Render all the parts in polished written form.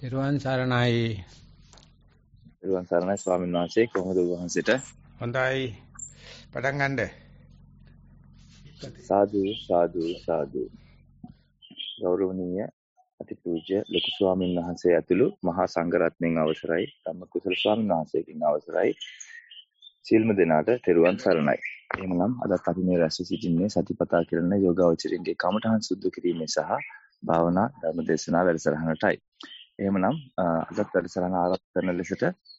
තිරුවන් සරණයි. තිරුවන් සරණයි ස්වාමීන් වහන්සේ. කොහොමද වහන්සේට? හොඳයි. පටන් ගන්නද? සාදු සාදු සාදු. ගෞරවනීය අතිපූජ්‍ය ලොකු ස්වාමීන් වහන්සේ ඇතුළු මහා සංඝරත්නයන් අවසරයි, ධම්මකුසල ස්වාමීන් වහන්සේකින් අවසරයි. සියලුම දෙනාට තිරුවන් සරණයි. එහෙමනම් අදත් අපි මේ රැස් සිටින්නේ සතිපතා කරන යෝගාවචරින්ගේ කමඨහන් සුද්ධ කිරීමේ සහ භාවනා ධර්මදේශනා වැඩසටහනටයි. එහෙමනම් අදත් වැඩසටහන ආරම්භ කරන ලෙසට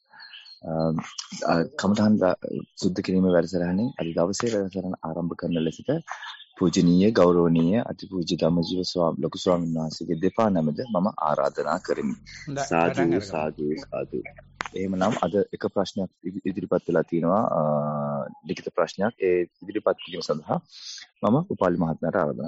කමඨහන් සුද්ධ කිරීමේ වැඩසටහනින් අද දවසේ වැඩසටහන ආරම්භ කරන ලෙසට පූජනීය ගෞරවනීය අතිපූජ්‍ය ධම්මජීව ලොකු ස්වාමීන් වහන්සේගේ දෙපා නමද මම ආරාධනා කරමි. සාදු සාදු සාදු. එහෙමනම් අද එක ප්‍රශ්නයක් ඉදිරිපත් වෙලා තිනවා, ලිඛිත ප්‍රශ්නයක්. ඒ ඉදිරිපත් කිරීම සඳහා මම උපාලි මහත්මයාට ආරාධනා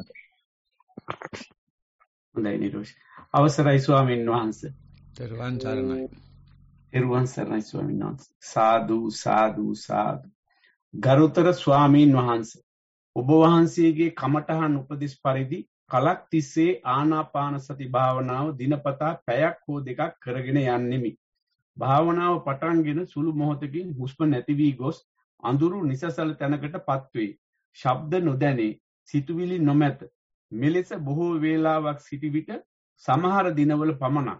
කරනවා. හොඳයි නිරෝෂ්. අවසරයි ස්වාමීන් වහන්සේ. තිරුවන් සරණයි. තිරුවන් සරණයි ස්වාමීන් වහන්සේ. සාදු සාදු සාදු. ගරුතර ස්වාමීන් වහන්සේ, ඔබ වහන්සේගේ කමඨහන් උපදෙස් පරිදි කලක් තිස්සේ ආනාපාන සති භාවනාව දිනපතා පැයක් හෝ දෙකක් කරගෙන යන්නෙමි. භාවනාව පටන්ගෙන සුළු මොහොතකින් හුස්ම නැති වී ගොස් අඳුරු නිසසල තැනකටපත් වේ. ශබ්ද නොදැනේ, සිතුවිලි නොමැත. මෙලෙස බොහෝ වේලාවක් සිටි විට සමහර දිනවල පමණක්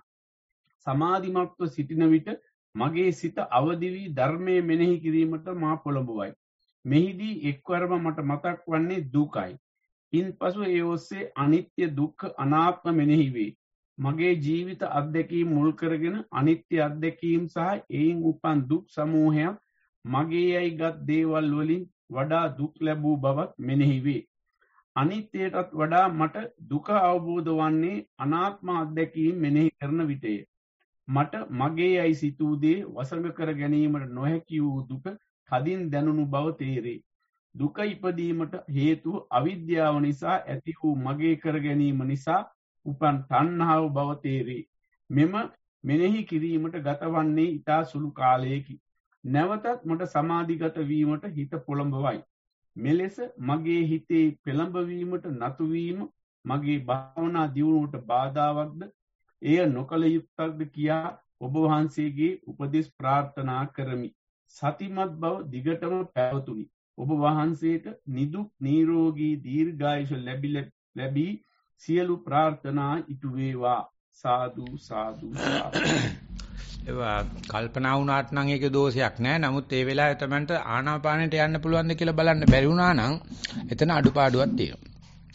සමාධිමත්ව සිටින විට මගේ සිත අවදි වී ධර්මයේ මෙනෙහි කිරීමට මා පොළඹවයි. මෙහිදී එක්වරම මට මතක් වන්නේ දුකයි. ඉන්පසු ඒ ඔස්සේ අනිත්‍ය දුක්ඛ අනාත්ම මෙනෙහි වේ. මගේ ජීවිත අත්දැකීම් මුල් කරගෙන අනිත්‍ය අත්දැකීම් සහ එයින් උපන් දුක් සමූහයක් මගේ යයිගත් දේවල් වලින් වඩා දුක් ලැබූ බවත් මෙනෙහි වේ. අනිත්‍යයටත් වඩා මට දුක අවබෝධ වන්නේ අනාත්ම අත්දැකීම් මෙනෙහි කරන විටය. මට මගේ යයි සිතූ දේ වසඟ කර ගැනීමට නොහැකි වූ දුක කදින් දැනුණු බව තේරේ. දුක ඉපදීමට හේතුව අවිද්‍යාව නිසා ඇති වූ මගේ කර ගැනීම නිසා උපන් තණ්හාව බව තේරේ. මෙම මෙනෙහි කිරීමට ගතවන්නේ ඊටා සුළු කාලයකි. නැවතත් මට සමාධිගත වීමට හිත පොළඹවයි. මෙලෙස මගේ හිතේ පෙළඹවීමට නතුවීම මගේ භාවනා දියුණුවට බාධාවක්ද, එය නොකළ යුත්තක්ද කියා ඔබ වහන්සේගේ උපදෙස් ප්‍රාර්ථනා කරමි. සතිමත් බව දිගටම පැවතුනි. ඔබ වහන්සේට නිදුක් නිරෝගී දීර්ඝායුෂ ලැබී සියලු ප්‍රාර්ථනා ඉටු වේවා. සාදු සාදු සාදු. ඒවා කල්පනා වුණාට නම් ඒකේ දෝෂයක් නැහැ. නමුත් ඒ වෙලාවේ තමන්ට ආනාපානෙට යන්න පුළුවන්ද කියලා බලන්න බැරි වුණා නම් එතන අඩුපාඩුවක් තියෙනවා.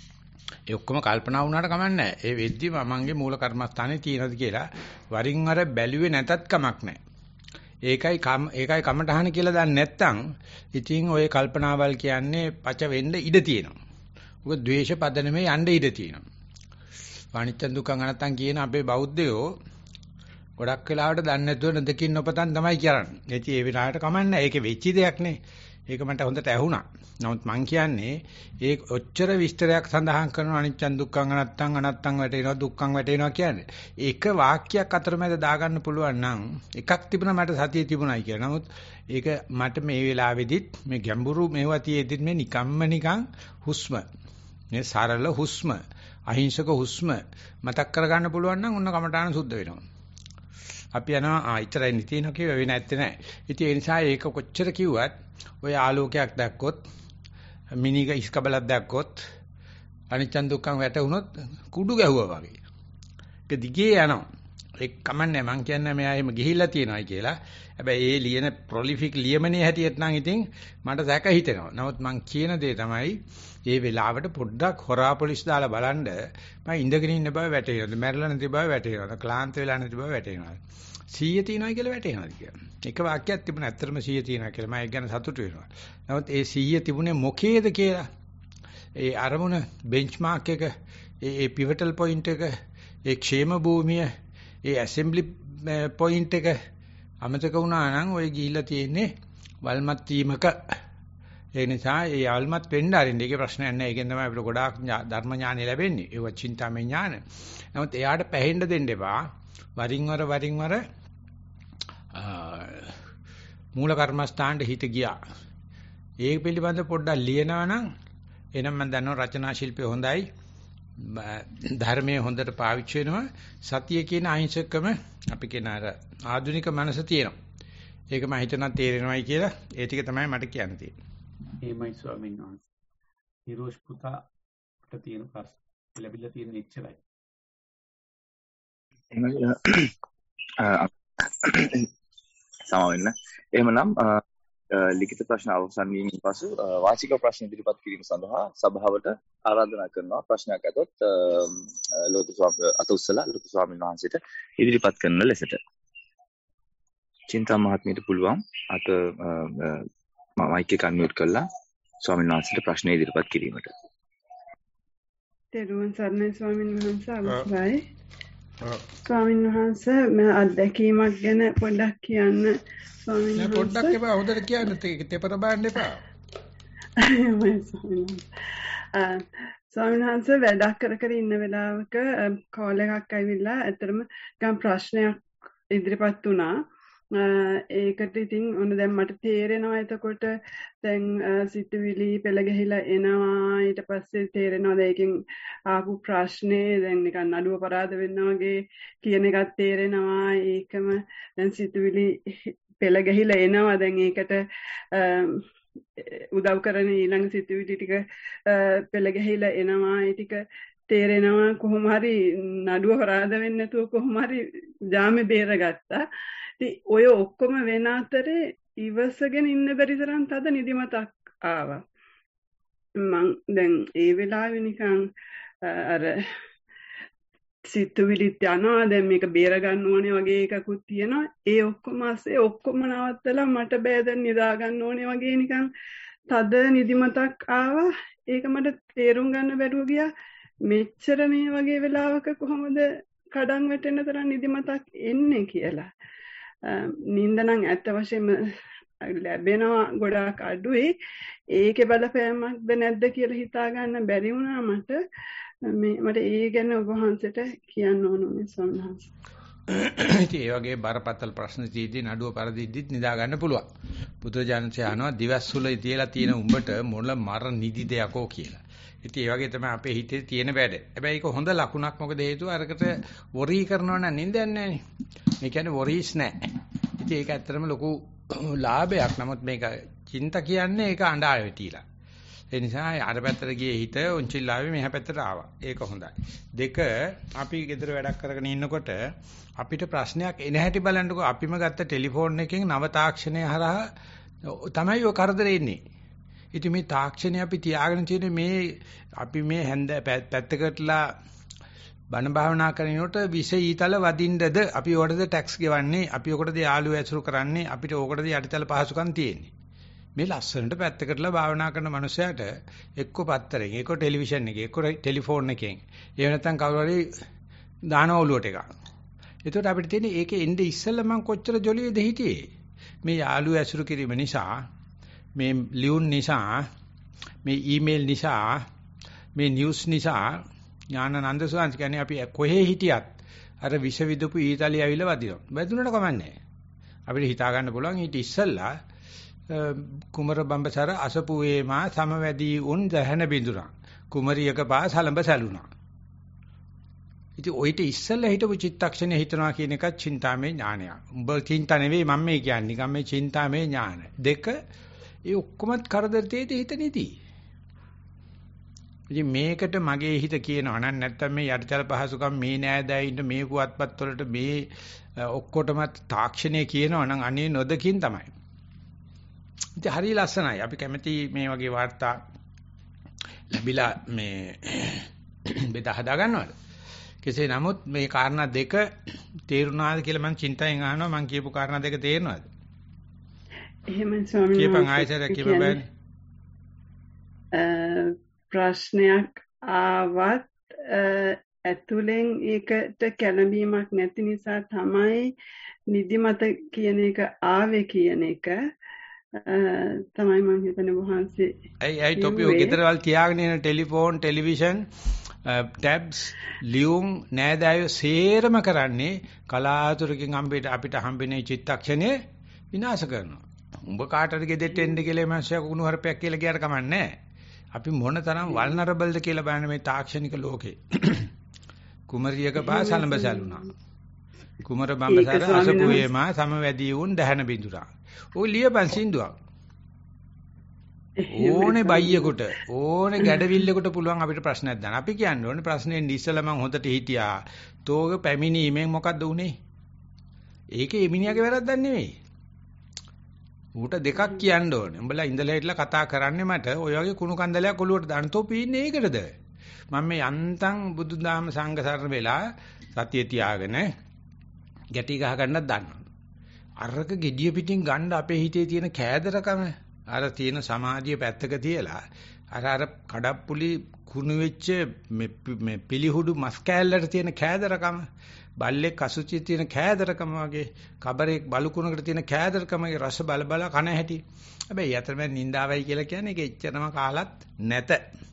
ඒ ඔක්කොම කල්පනා වුණාට කමක් නැහැ. ඒ වෙද්දි මමන්ගේ මූල කර්මස්ථානේ තියෙනද කියලා වරින් වර බැලුවේ නැතත් කමක් නැහැ. ඒකයි කමටහන කියලා දන්නේ නැත්නම් ඉතින් ওই කල්පනාවල් කියන්නේ පච වෙන්න ඉඩ තියෙනවා. ඔක ද්වේෂ පදනමේ යන්න ඉඩ තියෙනවා. අනිත්‍ය දුක්ඛ අනාත්ම කියන අපේ බෞද්ධයෝ ගොඩක් වෙලාවට දන්නේ නැතුව නදකින් නොපතන් තමයි කරන්නේ. ඒ වෙලාවට කමන්නේ. ඒකේ වෙච්ච දෙයක් නේ. ඒක මට හොඳට ඇහුණා. නමුත් මං කියන්නේ ඒ ඔච්චර විස්තරයක් සඳහන් කරන අනිත්‍ය දුක්ඛ අනාත්ම අනාත්ම වැටෙනවා දුක්ඛං වැටෙනවා කියන්නේ. ඒක වාක්‍යයක් අතරමැද දාගන්න පුළුවන් නම් එකක් තිබුණා මට සතිය තිබුණයි කියලා. නමුත් ඒක මට මේ වෙලාවේදීත් මේ ගැඹුරු මේවා තියෙද්දිත් මේ නිකන් හුස්ම මේ සරල හුස්ම අහිංසක හුස්ම මතක් කරගන්න පුළුවන් නම් ඔන්න කමඨාන සුද්ධ වෙනවා. අපි යනවා ඉතරයි නිතිනෝ කියව වෙන්නේ නැත්තේ නෑ. ඉතින් ඒ නිසා ඒක කොච්චර කිව්වත් ඔය ආලෝකයක් දැක්කොත් මිනිග ඉස්කබලක් දැක්කොත් අනිච්ච දුක්ඛං වැටුනොත් කුඩු ගැහුවා වගේ. ඒක දිගේ යනවා. ඒක කමන්නේ මං කියන්නේ මෙයා එහෙම ගිහිල්ලා තියෙනවායි කියලා. හැබැයි ඒ ලියන ප්‍රොලිෆික් ලියමනේ හැටියට නම් ඉතින් මට සැක හිතෙනවා. නමුත් මං කියන දේ තමයි මේ වෙලාවට පොඩ්ඩක් හොරා පොලිස් දාලා බලන්න මම ඉඳගෙන ඉන්න බව වැටේනවා. මැරෙලා නැති බව වැටේනවා. ක්ලාන්ත වෙලා නැති බව වැටේනවා. 100 තියනවා කියලා වැටේනවා කියලා. එක වාක්‍යයක් තිබුණා ඇත්තටම 100 තියනවා කියලා. මම ඒක ගැන සතුටු වෙනවා. නමුත් ඒ 100 තිබුණේ මොකේද කියලා ඒ අරමුණ බෙන්ච්මාර්ක් එක, ඒ පිවටල් පොයින්ට් එක, ඒ ക്ഷേම භූමිය, ඒ ඇසෙම්බලි පොයින්ට් එක අමතක වුණා නම් ඔය ගිහිල්ලා තියෙන්නේ වල්මත් වීමක. ඒ නිසා ඒ වල්මත් වෙන්න ආරින්න. ඒකේ ප්‍රශ්නයක් නැහැ. ඒකෙන් තමයි අපිට ගොඩාක් ධර්ම ඥානෙ ලැබෙන්නේ. ඒව චින්තාමය ඥාන. නමුත් එයාට පැහෙන්න දෙන්න එපා. වරින් වර මූල කර්මස්ථානට හිත ගියා. ඒක පිළිබඳ පොඩ්ඩක් ලියනවා නම් එනම් මම දන්නවා රචනා ශිල්පය හොඳයි. ධර්මයේ හොඳට පාවිච්චි වෙනවා. සතිය කියන අහිංසකම අපි කියන අර ආධුනික මනස තියෙනවා. ඒක මම හිතනවා තේරෙනවයි කියලා. ඒ ටික තමයි මට කියන්න තියෙන්නේ. එහෙමයි ස්වාමීන් වහන්සේ. නිරෝෂ් පුතාට තියෙන ප්‍රශ්න ලැබිලා තියෙන ඉච්චරයි. සමවෙන්න. එහෙමනම් ලිඛිත ප්‍රශ්න අවසන් වීමෙන් පසු වාචික ප්‍රශ්න ඉදිරිපත් කිරීම සඳහා සභාවට ආරාධනා කරනවා. ප්‍රශ්නයක් ඇතොත් ලොකු ස්වාමීන් වහන්සේට ඉදිරිපත් කරන ලෙසට. චින්තා මහත්මියට පුළුවන් අත මයික් එක අන්මියුට් කරලා ස්වාමීන් වහන්සේට ප්‍රශ්න ඉදිරිපත් කිරීමට. තෙරුවන් සරණයි ස්වාමීන් වහන්සේ. අවසරයි. ස්වාමීන් වහන්සේ මම අත්දැකීමක් ගැන පොඩ්ඩක් කියන්න ස්වාමීන් වහන්සේ. පොඩ්ඩක් එපා හොඳට කියන්න තේපර බාන්න එපා. ස්වාමීන් වහන්සේ වැඩක් කර ඉන්න වෙලාවක කෝල් එකක් ඇවිල්ලා ඇත්තටම ගම් ප්‍රශ්නයක් ඉදිරිපත් වුණා. ඒකට ඉතින් ඔන්න දැන් මට තේරෙනවා එතකොට දැන් සිතුවිලි පෙළ ගහලා එනවා ඊට පස්සේ තේරෙනවා ඒකෙන් ආපු ප්‍රශ්නේ දැන් නිකන් නඩුව පරාද වෙනවා වගේ කියන එකක් තේරෙනවා ඒකම දැන් සිතුවිලි පෙළ ගහලා එනවා දැන් ඒකට උදව් කරන ඊළඟ සිතුවිලි ටික පෙළ ගහලා එනවා ඒ ටික තේරෙනවා කොහොම හරි නඩුව පරාද වෙන්නේ නැතුව කොහොම හරි ජාමේ බේරගත්තා. ඔය ඔක්කොම වෙන අතරේ ඉවසගෙන ඉන්න බැරි තරම් තද නිදිමතක් ආවා. මං දැන් ඒ වෙලාවේ නිකන් අර සිතුවිලිත් යනවා දැන් මේක බේර ගන්න ඕනේ වගේ එකකුත් තියෙනවා. ඒ ඔක්කොම ASCII ඔක්කොම නවත්තලා මට බෑ දැන් නිදා ගන්න ඕනේ වගේ නිකන් තද නිදිමතක් ආවා. ඒක මට තේරුම් ගන්න බැරුව ගියා. මෙච්චර මේ වගේ වෙලාවක කොහොමද කඩන් වැටෙන්න තරම් නිදිමතක් එන්නේ කියලා. නිින්ද නම් ඇත්ත වශයෙන්ම ලැබෙනවා ගොඩාක් අඩුයි. ඒකේ බලපෑමක්ද නැද්ද කියලා හිතා ගන්න බැරි වුණා මට. මට ඒ ගැන ඔබ වහන්සේට කියන්න ඕනේ ස්වාමීන් වහන්සේ. ඉතින් ඒ වගේ බරපතල ප්‍රශ්න තියෙද්දි නඩුව පරදිද්දිත් නිදා ගන්න පුළුවන්. පුදුරජානසේ අහනවා දිවස්සුලේ තියලා තියෙන උඹට මොළ මර නිදි දෙයක්ෝ කියලා. ඉතින් ඒ වගේ තමයි අපේ හිතේ තියෙන වැඩ. හැබැයි ඒක හොඳ ලකුණක්. මොකද හේතුව අරකට වොරී කරනවා නම් නින්දයක් නැහැ. මේ කියන්නේ වොරීස් නැහැ. ඉතින් ඒක ඇත්තටම ලොකු ලාභයක්. නමුත් මේක චින්තා කියන්නේ ඒක අඬා වැටිලා. ඒ නිසා අර පැත්තට ගියේ හිත උන්චිල්ලාවේ මෙහා පැත්තට ආවා. ඒක හොඳයි. දෙක අපි ගෙදර වැඩක් කරගෙන ඉන්නකොට අපිට ප්‍රශ්නයක් එන හැටි බලන්නකෝ අපිම ගත්ත ටෙලිෆෝන් එකෙන් නව තාක්ෂණය හරහා තමයි ඔය කරදරේ එන්නේ. ඉතින් මේ තාක්ෂණය අපි තියාගෙන තියෙන මේ අපි මේ හැන්ද පැත්තකටලා බණ භාවනා කරනකොට විෂ ඊතල වදින්නද අපි ඔකටද ටැක්ස් ගෙවන්නේ අපි ඔකටද යාළුවෝ ඇසුරු කරන්නේ අපිට ඔකටද යටිතල පහසුකම් තියෙන්නේ. මේ ලස්සනට පැත්තකටලා භාවනා කරන මනුස්සයාට එක්ක පත්තරෙන් එක්ක ටෙලිවිෂන් එකේ එක්ක ටෙලිෆෝන් එකෙන් එහෙම නැත්නම් කවුරු හරි දාන ඔලුවට එකක්. ඒකට අපිට තියෙන්නේ ඒකේ එnde ඉස්සෙල්ලා මම කොච්චර ජොලියේද හිටියේ. මේ යාළුවෝ ඇසුරු කිරීම නිසා මේ ලියුම් නිසා මේ ඊමේල් නිසා මේ නිවුස් නිසා ඥානানন্দ සෝංශ කියන්නේ අපි කොහේ හිටියත් අර විෂ විදපු ඊතලිය ඇවිල්ලා වදිනවා. වැදුනට කමන්නේ. අපිට හිතා ගන්න පුළුවන් ඊට ඉස්සෙල්ලා කුමර බඹසර අසපුවේමා සමවැදී උන් දහන බිඳුනා. කුමරියක පාස හලඹ සැලුණා. ඉතින් ඔయిత ඉස්සෙල්ලා හිටපු චිත්තක්ෂණය හිතනවා කියන එකත් චින්තාමේ ඥානයක්. උඹ චින්තා නෙවෙයි මම මේ කියන්නේ. නිකම් මේ චින්තාමේ ඥාන. දෙක ඒ ඔක්කොමත් කරදර තේටි හිත නිදි. ඉතින් මේකට මගේ හිත කියනවා නම් නැත්තම් මේ යටිතල පහසුකම් මේ නෑදෑයින්ට මේ පුවත්පත් වලට මේ ඔක්කොටම තාක්ෂණය කියනවා නම් අනේ නොදකින් තමයි. ඉතින් හරිය ලස්සනයි. අපි කැමති මේ වගේ වාර්තා ලැබිලා මේ බෙදා හදා ගන්නවද? කෙසේ නමුත් මේ කාරණා දෙක තේරුණාද කියලා මම චින්තයෙන් අහනවා. මම කියපු කාරණා දෙක තේරෙනවද? එහෙමයි ස්වාමීන් වහන්සේ. කියපන් ආයෙත් කියපන් බෑනේ. ප්‍රශ්නයක් ආවත් ඇතුලෙන් ඒකට කැළඹීමක් නැති නිසා තමයි නිදිමත කියන එක ආවේ කියන එක තමයි මම හිතන්නේ වහන්සේ. ඇයි තොපි ඔය ගෙදරවල් තියාගෙන ඉන්න ටෙලිෆෝන් ටෙලිවිෂන් ටැබ්ස් ලියුම් නෑදෑයෝ සේරම කරන්නේ කලාතුරකින් අපිට හම්බෙන චිත්තක්ෂණය විනාශ කරනවා. උඹ කාටද ගෙදෙට්ට එන්න කියලා මනුස්සයා කුණු හරපයක් කියලා ගියාට කමන්නේ නැහැ. අපි මොන තරම් වල්නරබල්ද කියලා බලන්න මේ තාක්ෂණික ලෝකේ. කුමරියක පාසලඹ සැලුණා. කුමර බඹසාර අසපුවේමා සමවැදී වුන් දහන බිඳුරා. ඔය ලියපන් සින්දුවක්. ඕනේ බයියෙකුට ඕනේ ගැඩවිල්ලෙකුට පුළුවන් අපිට ප්‍රශ්නයක් දාන්න. අපි කියන්න ඕනේ ප්‍රශ්නේ ඉස්සෙල්ලා මං හොඳට හිටියා. තෝග පැමිණීමෙන් මොකද්ද උනේ? ඒකේ එමිනියාගේ වැරද්දක් නෙවෙයි. ඌට දෙකක් කියන්න ඕනේ. උඹලා ඉඳලා හිටලා කතා කරන්නේ මට ඔය වගේ කුණු කන්දලයක් ඔලුවට දාන්න තෝ පීන්නේ ඒකටද? මම මේ යන්තම් බුදුදාම සංඝ සරණ වෙලා සතිය තියාගෙන ගැටි ගහ ගන්නත් දන්නවා. අරක gediya පිටින් ගන්න අපේ හිතේ තියෙන කෑදරකම අර තියෙන සමාධිය පැත්තක තියලා අර කඩප්පුලි කුණු වෙච්ච මේ පිලිහුඩු මස් කෑල්ලට තියෙන කෑදරකම බල්ලෙක් අසුචි තියෙන කෑදරකම වගේ කබරේක් බලුකුණකට තියෙන කෑදරකම රස බල බල කන හැටි. හැබැයි අතරමැද නින්දාවයි කියලා කියන්නේ ඒක එච්චරම කාලත් නැත.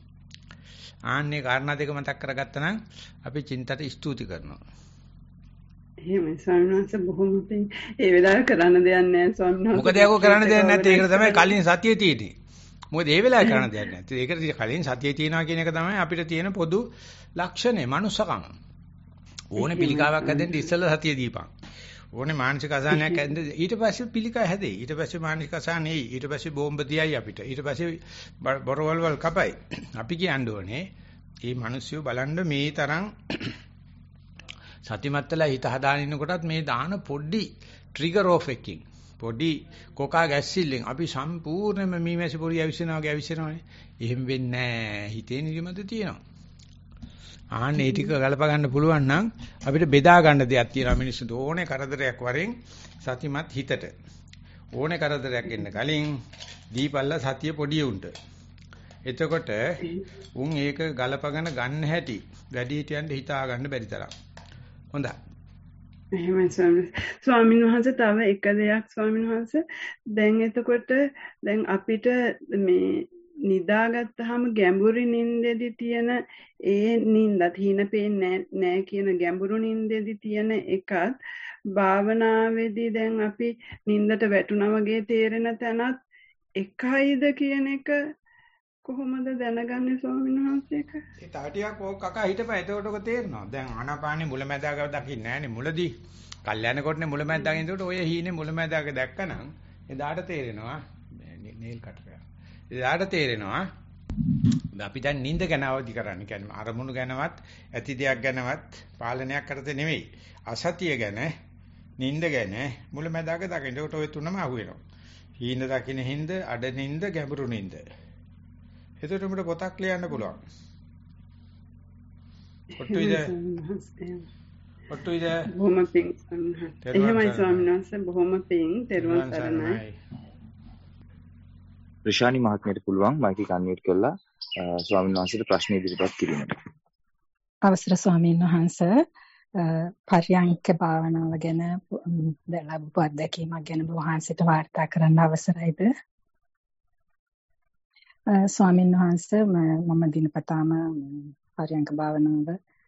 ආන්නේ කාරණා දෙක මතක් කරගත්තා නම් අපි චින්තට ස්තුති කරනවා. එහෙමයි ස්වාමීන් වහන්සේ බොහොම පිං. ඒ වෙලාවේ කරන්න දෙයක් නැහැ ස්වාමීන් වහන්සේ. මොකද ඒක කරන්න දෙයක් නැත්තේ ඒකට තමයි කලින් සතියේ තියෙන්නේ. මොකද ඒ වෙලාවේ කරන්න දෙයක් නැත්තේ. ඒකට කලින් සතියේ තියනවා කියන එක තමයි අපිට තියෙන පොදු ලක්ෂණය මනුස්සකම. ඕනේ පිළිකාවක් හැදෙන්න ඉස්සෙල්ලා සතිය දීපන්. ඕනේ මානසික අසහනයක් හැදෙන්න ඊට පස්සේ පිළිකා හැදෙයි. ඊට පස්සේ මානසික අසහන එයි. ඊට පස්සේ බෝම්බ තියයි අපිට. ඊට පස්සේ බොරවල්වල් කපයි. අපි කියන්න ඕනේ මේ මිනිස්සු බලන්න මේ තරම් සතිමත්ලා හිත හදාගෙන ඉන්නකොටත් මේ දාන පොඩි ට්‍රිගර් ඔෆ් එකකින් පොඩි කොකා ගැස්සිල්ලෙන් අපි සම්පූර්ණයෙන්ම මීමැසි පොරිය ඇවිස්සනවා වගේ ඇවිස්සනවානේ. එහෙම වෙන්නේ නැහැ. හිතේ නිදිමත තියෙනවා. ආන්නේ ඒ ටික ගලප ගන්න පුළුවන් නම් අපිට බෙදා ගන්න දෙයක් තියෙනවා මිනිස්සුන්ට. ඕනේ කරදරයක් වරෙන් සතිමත් හිතට. ඕනේ කරදරයක් එන්න කලින් දීපල්ලා සතිය පොඩි උන්ට. එතකොට උන් ඒක ගලපගෙන ගන්න හැටි වැඩි හිටියන්ට හිතා ගන්න බැරි තරම්. හොඳයි. එහෙමයි ස්වාමීන් වහන්සේ තව එක දෙයක් ස්වාමීන් වහන්සේ දැන් එතකොට දැන් අපිට මේ නිදාගත්තාම ගැඹුරු නින්දෙදි තියෙන ඒ නින්දත් හින පේන්නේ නැහැ කියන ගැඹුරු නින්දෙදි තියෙන එකත් භාවනාවේදී දැන් අපි නින්දට වැටුණා වගේ තේරෙන තැනත් එකයිද කියන එක කොහොමද දැනගන්නේ ස්වාමීන් වහන්සේ? ඒ තව ටිකක් ඕක කකා හිටපන් එතකොට ඔක තේරෙනවා. දැන් ආනාපානේ මුලැමැදාක දකින්නේ නැහනේ මුලදී. කල්යන කොටනේ මුලැමැදාක ඉඳලා ඔය හීනේ මුලැමැදාක දැක්කනම් එදාට තේරෙනවා නේල් කටරය. එදාට තේරෙනවා අපි දැන් නිින්ද ගැන අවදි කරන්නේ. කියන්නේ අරමුණු ගැනවත් ඇති දෙයක් ගැනවත් පාලනයක් කරතේ නෙවෙයි. අසතිය ගැන නිින්ද ගැන මුලැමැදාක දකින්න. ඒකට ඔය තුනම අහු වෙනවා. හීන දකින්න හින්ද, අඩ නිින්ද, ගැඹුරු නිින්ද. එතකොට උඹට පොතක් ලියන්න පුළුවන්. ඔට්ටුයිද? ඔට්ටුයිද? බොහොම පිං. එහෙමයි ස්වාමීන් වහන්සේ බොහොම පිං. තෙරුවන් සරණයි. රිෂානි මහත්මියට පුළුවන් මයික් එක අන්මියුට් කරලා ස්වාමීන් වහන්සේට ප්‍රශ්න ඉදිරිපත් කිරීමට. අවසර ස්වාමීන් වහන්සේ පර්යංක භාවනාව ගැන ලැබපු අත්දැකීමක් ගැන වහන්සේට වාර්තා කරන්න අවසරයිද? ස්වාමීන් වහන්සේ මම දිනපතාම පර්යංක භාවනාව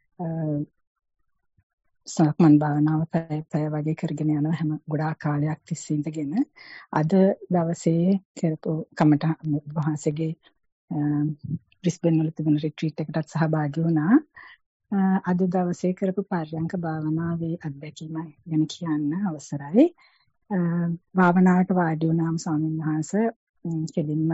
සක්මන් භාවනාව පැය වගේ කරගෙන යනවා හැම ගොඩාක් කාලයක් තිස්සේ ඉඳගෙන අද දවසේ කරපු කමඨ වහන්සේගේ බ්‍රිස්බේන් වල තිබුණ රිට්‍රීට් එකටත් සහභාගී වුණා. අද දවසේ කරපු පර්යංක භාවනාවේ අත්දැකීම ගැන කියන්න අවසරයි. භාවනාවට වාඩි වුණාම ස්වාමීන් වහන්සේ කෙලින්ම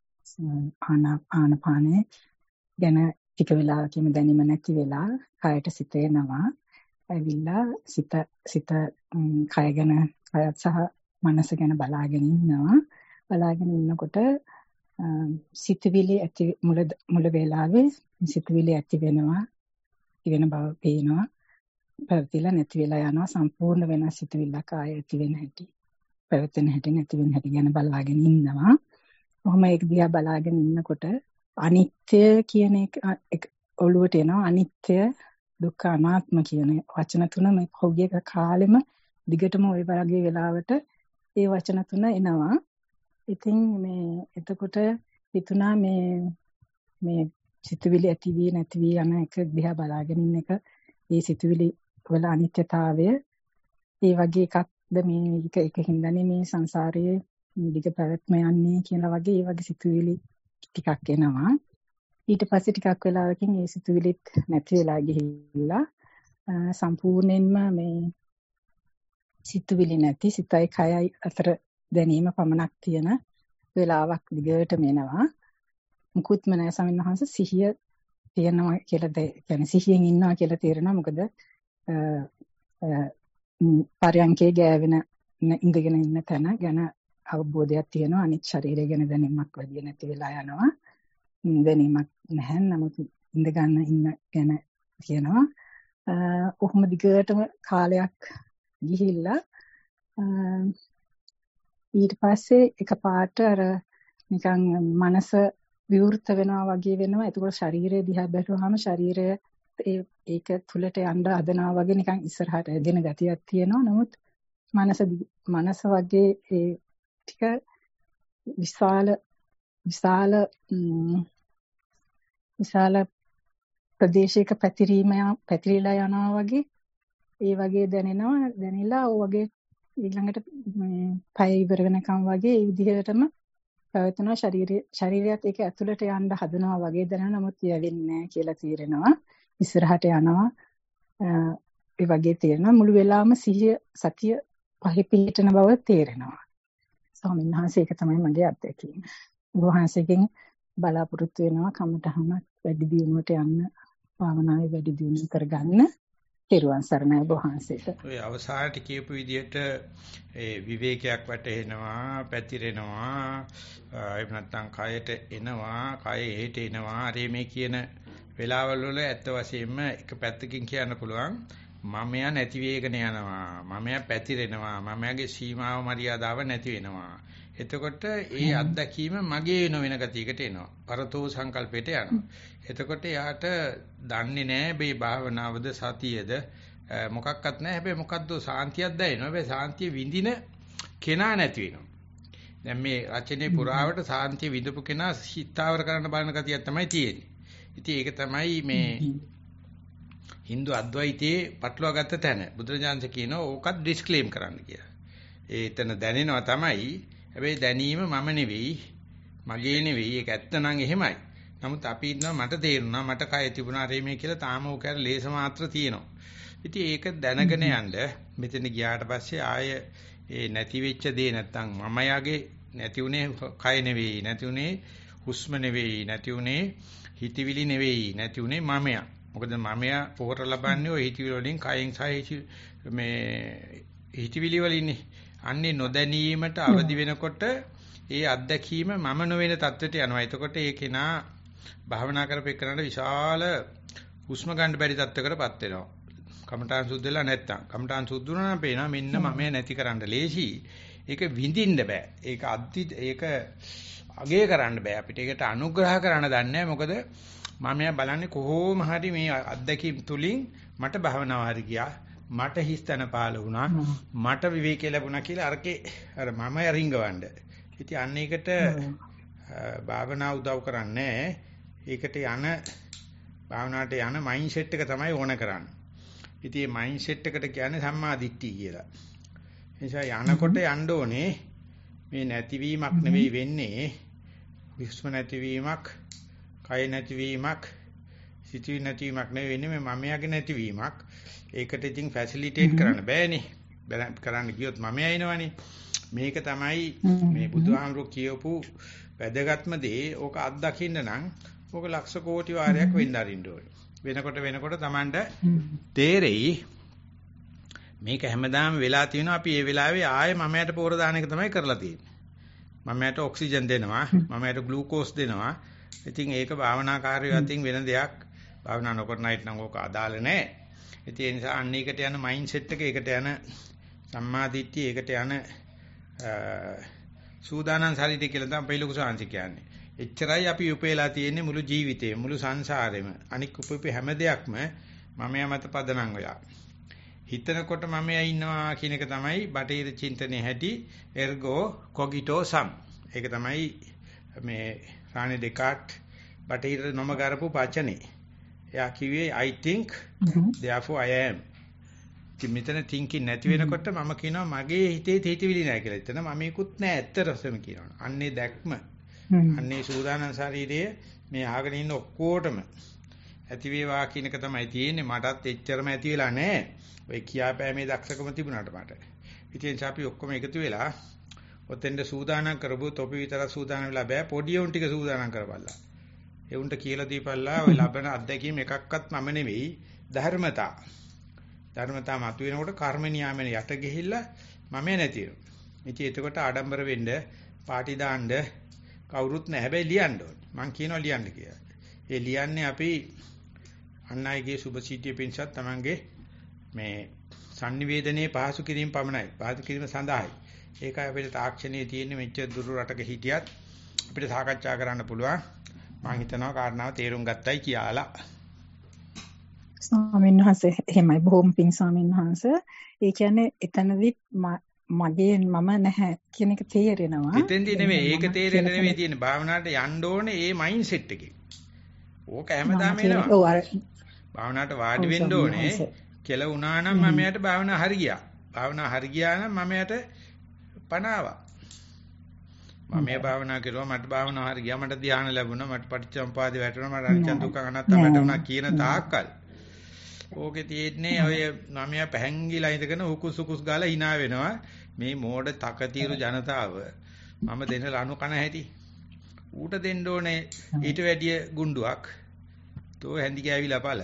ආනාපානේ ගැන ටික වෙලාවකින් දැනීම නැති වෙලා කයට සිත එනවා. ඇවිල්ලා සිත කය ගැන කයත් සහ මනස ගැන බලාගෙන ඉන්නවා. බලාගෙන ඉන්නකොට සිතවිලි ඇති මුල වේලාවේ සිතවිලි ඇති වෙනවා. වෙන බව පේනවා. පැවතිලා නැති වෙලා යනවා. සම්පූර්ණ වෙනස් සිතවිල්ලක් ආයෙ ඇති වෙන හැටි. පැවතෙන හැටි නැති වෙන හැටි ගැන බලාගෙන ඉන්නවා. කොහොම ඒක දිහා බලාගෙන ඉන්නකොට අනිත්‍ය කියන එක ඔළුවට එනවා. අනිත්‍ය දුක්ඛ අනාත්ම කියන වචන තුන මේ පොඩි කාලෙම දිගටම ওই වගේ වෙලාවට ඒ වචන තුන එනවා. ඉතින් මේ එතකොට හිතුණා මේ සිතුවිලි ඇති වී නැති වී යන එක දිහා බලාගෙන ඉන්න එක මේ සිතුවිලි වල අනිත්‍යතාවය ඒ වගේ එකක්ද මේ එකකින්දනේ මේ සංසාරයේ දිග පැවැත්ම යන්නේ කියලා වගේ ඒ වගේ සිතුවිලි ටිකක් එනවා. ඊට පස්සේ ටිකක් වෙලාවකින් ඒ සිතුවිලිත් නැති වෙලා ගිහිල්ලා සම්පූර්ණයෙන්ම මේ සිතුවිලි නැති සිතයි කයයි අතර දැනීම පමණක් තියෙන වෙලාවක් දිගටම එනවා. මුකුත්ම නැහැ ස්වාමීන් වහන්සේ සිහිය තියෙනවා කියලා කියන්නේ සිහියෙන් ඉන්නවා කියලා තේරෙනවා. මොකද පරයන්කේ ගෑවෙන ඉඳගෙන ඉන්න තැන ගැන අවබෝධයක් තියෙනවා. අනිත් ශරීරය ගැන දැනීමක් වැඩි නැති වෙලා යනවා. දැනීමක් නැහැ. නමුත් ඉඳ ගන්න ඉන්න ගැන තියෙනවා. කොහොම දිගටම කාලයක් ගිහිල්ලා ඊට පස්සේ එකපාරට අර නිකන් මනස විවෘත වෙනවා වගේ වෙනවා. ඒකෝට ශරීරය දිහා බැලුවාම ශරීරය ඒක තුලට යන්න හදනවා වගේ නිකන් ඉස්සරහට ඇදෙන ගතියක් තියෙනවා. නමුත් මනස වගේ ඒ ටික විශාල ප්‍රදේශයක පැතිරිලා යනවා වගේ ඒ වගේ දැනෙනවා. දැනෙලා ඔය වගේ ඊළඟට පය ඉවර වෙනකම් වගේ ඒ විදිහටම පැවතුනා ශරීරයත් ඒක ඇතුළට යන්න හදනවා වගේ දැනෙනවා. නමුත් යවෙන්නේ නැහැ කියලා තීරෙනවා. ඉස්සරහට යනවා ඒ වගේ තේරෙනවා. මුළු වෙලාවම සිහිය සතිය පහි පිහිටන බව තේරෙනවා. ස්වාමීන් වහන්සේ ඒක තමයි මගේ අත්දැකීම. වහන්සේගෙන් බලාපොරොත්තු වෙනවා කමටහන වැඩි දියුණුවට යන්න, භාවනාවේ වැඩි දියුණු කරගන්න. තෙරුවන් සරණයි වහන්සේට. ඔය අවසානට කියපු විදිහට ඒ විවේකයක් වැටෙනවා, පැතිරෙනවා, එහෙම නැත්නම් කයට එනවා, කය එහෙට එනවා. අර මේ කියන වෙලාවල් වල ඇත්ත වශයෙන්ම එක පැත්තකින් කියන්න පුළුවන් මමයා නැති වේගන යනවා, මමයා පැතිරෙනවා, මමයාගේ සීමාව මරියාදාව නැති වෙනවා. එතකොට ඒ අත්දැකීම මගේ නොවන ගතියකට එනවා. පරතෝ සංකල්පයට යනවා. එතකොට යාට දන්නේ නැහැ මේ භාවනාවද සතියද මොකක්වත් නැහැ. හැබැයි මොකද්ද සාන්තියක් දැනෙනවා. හැබැයි සාන්තිය විඳින කෙනා නැති වෙනවා. දැන් මේ රචනයේ පුරාවට සාන්තිය විඳපු කෙනා හිතාවර කරන්න බලන ගතියක් තමයි තියෙන්නේ. ඉතින් ඒක තමයි මේ Hindu අද්වෛතයේ පටලවා ගත්ත තැන. බුදුරජාණන් කියනවා ඕකත් ඩිස්ක්ලේම් කරන්න කියලා. ඒ එතන දැනෙනවා තමයි. හැබැයි දැනීම මම නෙවෙයි, මගේ නෙවෙයි. ඒක ඇත්ත නම් එහෙමයි. නමුත් අපි ඉන්නවා මට තේරුණා මට කය තිබුණා රේමේ කියලා තාම ඕක ඇර ලේස මාත්‍ර තියෙනවා. ඉතින් ඒක දැනගෙන යන්න මෙතන ගියාට පස්සේ ආය ඒ නැති වෙච්ච දේ නැත්තම් මම යගේ නැති උනේ කය නෙවෙයි, නැති උනේ හුස්ම නෙවෙයි, නැති උනේ හිතවිලි නෙවෙයි, නැති උනේ මමයා. මොකද මමයා පොහොර ලබන්නේ ওই හිතවිලි වලින් කයෙන් සහ මේ හිතවිලි වලින්නේ. අන්නේ නොදැනීමට අවදි වෙනකොට ඒ අත්දැකීම මම නොවන තත්ත්වයට යනවා. එතකොට ඒ කෙනා භාවනා කරපෙන්නට විශාල හුස්ම ගන්න බැරි තත්ත්වයකටපත් වෙනවා. කමඨාන් සුද්ධ වෙලා නැත්තම්. කමඨාන් සුද්ධ වුණා නම් පේනවා මෙන්න මම නැති කරන්න ලේසි. ඒක විඳින්න බෑ. ඒක අගේ කරන්න බෑ. අපිට ඒකට අනුග්‍රහ කරන්න දන්නේ නැහැ. මොකද මම බලන්නේ කොහොම හරි මේ අත්දැකීම් තුලින් මට භාවනාව හරි ගියා. මට හිස්තන පාල වුණා. මට විවේකී ලැබුණා කියලා අරකේ අර මම රිංගවන්න. ඉතින් අන්න ඒකට භාවනාව උදව් කරන්නේ ඒකට යන භාවනාවට යන මයින්ඩ් සෙට් එක තමයි ඕන කරන්නේ. ඉතින් මේ මයින්ඩ් සෙට් එකට කියන්නේ සම්මා දිට්ඨිය කියලා. ඒ නිසා යනකොට යන්න ඕනේ මේ නැතිවීමක් නෙවෙයි වෙන්නේ. විස්ම නැතිවීමක්, කය නැතිවීමක්, සිතුවිලි නැතිවීමක් නෙවෙයි වෙන්නේ මේ මමයාගේ නැතිවීමක්. ඒකට ඉතින් ෆැසිලිටේට් කරන්න බෑනේ. කරන්න ගියොත් මමයා එනවනේ. මේක තමයි මේ බුදුහාමුදුරුවෝ කියවපු වැදගත්ම දේ. ඕක අත්දකින්න නම් ඕක ලක්ෂ කෝටි වාරයක් වෙන්න අරින්න ඕනේ. වෙනකොට Tamanට තේරෙයි මේක හැමදාම වෙලා තියෙනවා. අපි ඒ වෙලාවේ ආයෙ මමයට පෝර දාන එක තමයි කරලා තියෙන්නේ. මමයට ඔක්සිජන් දෙනවා, මමයට ග්ලූකෝස් දෙනවා. ඉතින් ඒක භාවනාකාරයෝ අතින් වෙන දෙයක්. භාවනා නොකරන අයට නම් ඕක අදාළ නැහැ. ඉතින් ඒ නිසා අන්න ඒකට යන මයින්ඩ් සෙට් එක, ඒකට යන සම්මා දිට්ඨිය, ඒකට යන සූදානම් ශරීරය කියලා තමයි පෙළකුු සාංශ කියන්නේ. එච්චරයි අපි උපේලා තියෙන්නේ මුළු ජීවිතේම, මුළු සංසාරෙම. අනික් උපේ හැම දෙයක්ම මමයා මත පදනම් වෙලා. හිතනකොට මමයා ඉන්නවා කියන එක තමයි බටහිර චින්තනයේ හැටි ergo cogito sum. ඒක තමයි මේ රානේ ඩෙකාට් බටහිර නම ගරපු වචනේ. එයා කිව්වේ I think therefore I am. මෙතන thinking නැති වෙනකොට මම කියනවා මගේ හිතේ හිතවිලි නැහැ කියලා. එතන මම මේකුත් නැහැ ඇත්ත රසම කියනවා. අන්නේ දැක්ම අන්නේ සූදානම් ශරීරයේ මේ ආගෙන ඉන්න ඔක්කොටම ඇති වේවා කියන එක තමයි තියෙන්නේ. මටත් එච්චරම ඇති වෙලා නැහැ. ඔය කියාපෑමේ දක්ෂකම තිබුණාට මට. ඉතින් අපි ඔක්කොම එකතු වෙලා ඔතෙන්ද සූදානම් කරපුවොත් තොපි විතර සූදානම් වෙලා බෑ. පොඩි උන් ටික සූදානම් කරපල්ලා. ඒ උන්ට කියලා දීපල්ලා ඔය ලබන අත්දැකීම් එකක්වත් මම නෙවෙයි ධර්මතා. ධර්මතා මතුවෙනකොට කර්ම නියාමන යට ගිහිල්ලා මම නැති වෙනවා. ඉතින් එතකොට ආඩම්බර වෙන්න පාටි දාන්න කවුරුත් නැහැ. හැබැයි ලියන්න ඕනේ. මං කියනවා ලියන්න කියලා. ඒ ලියන්නේ අපි අන් අයගේ සුභ සිද්ධිය පිණිසත් තමන්ගේ මේ sannivedanaye පහසු කිරීම පමණයි. පහසු කිරීම සඳහායි. ඒකයි අපිට තාක්ෂණයේ තියෙන මෙච්චර දුරු රටක හිටියත් අපිට සාකච්ඡා කරන්න පුළුවන්. මම හිතනවා කාරණාව තේරුම් ගත්තයි කියලා. ස්වාමීන් වහන්සේ එහෙමයි බොහොම පිං ස්වාමීන් වහන්සේ. ඒ කියන්නේ එතනදිත් මගේ මම නැහැ කියන එක තේරෙනවා. එතෙන්දී නෙමෙයි ඒක තේරෙන්නේ නෙමෙයි තියෙන්නේ. භාවනාවට යන්න ඕනේ ඒ මයින්ඩ් සෙට් එකේ. ඕක හැමදාම එනවා. ඔව් අර භාවනාවට වාඩි වෙන්න ඕනේ. කියලා වුණා නම් මම යට භාවනා හරි ගියා. භාවනා හරි ගියා නම් මම යට පනාවා. මම මේ භාවනා කරුවා මට භාවනා හරි ගියා මට ධ්‍යාන ලැබුණා මට පටිච්චසමුපාදේ වැටුණා මට අනිච්ච දුක්ඛ අනාත්ම වැටුණා කියන තාක්කල්. ඕකේ තියෙන්නේ ඔය මම පැහැංගිලා ඉඳගෙන උකුස් උකුස් ගාලා hina වෙනවා. මේ මෝඩ තකතිරු ජනතාව මම දෙන ලනු කන හැටි. ඌට දෙන්න ඕනේ ඊට වැඩිය ගුඬුවක්. තෝ හැඳි ගෑවිලා පළ.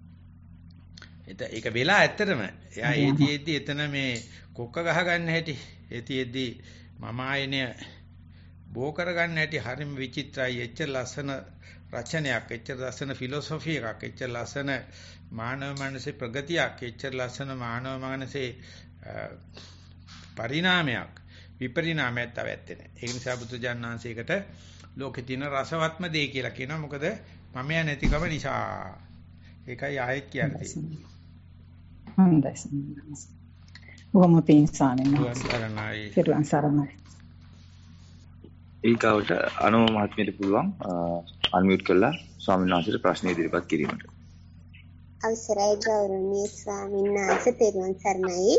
ඒක වෙලා ඇත්තටම. එයා ඒතිෙද්දි එතන මේ කොක්ක ගහ ගන්න හැටි. ඒතිෙද්දි මම ආයනේ බෝ කරගන්න හැටි හරිම විචිත්‍රයි. එච්චර ලස්සන රචනයක්, එච්චර ලස්සන ෆිලොසොෆි එකක්, එච්චර ලස්සන මානව මනසේ ප්‍රගතියක්, එච්චර ලස්සන මානව මනසේ පරිණාමයක්, විපරිණාමයක් තව ඇත්තේ නැහැ. ඒ නිසා බුදුජානනාංශයකට ලෝකේ තියෙන රසවත්ම දේ කියලා කියනවා. මොකද මම නැතිකම නිසා. ඒකයි ආයෙත් කියන්නේ. හොඳයි. බොහොම පිං ස්වාමීන් වහන්සේ. පිරුවන් සරණයි. ඊගාවට අනුම මහත්මියට පුළුවන් අන්මියුට් කරලා ස්වාමීන් වහන්සේට ප්‍රශ්න ඉදිරිපත් කිරීමට. අවසරයි ගෞරවනීය ස්වාමීන් වහන්සේ පිරුවන් සරණයි.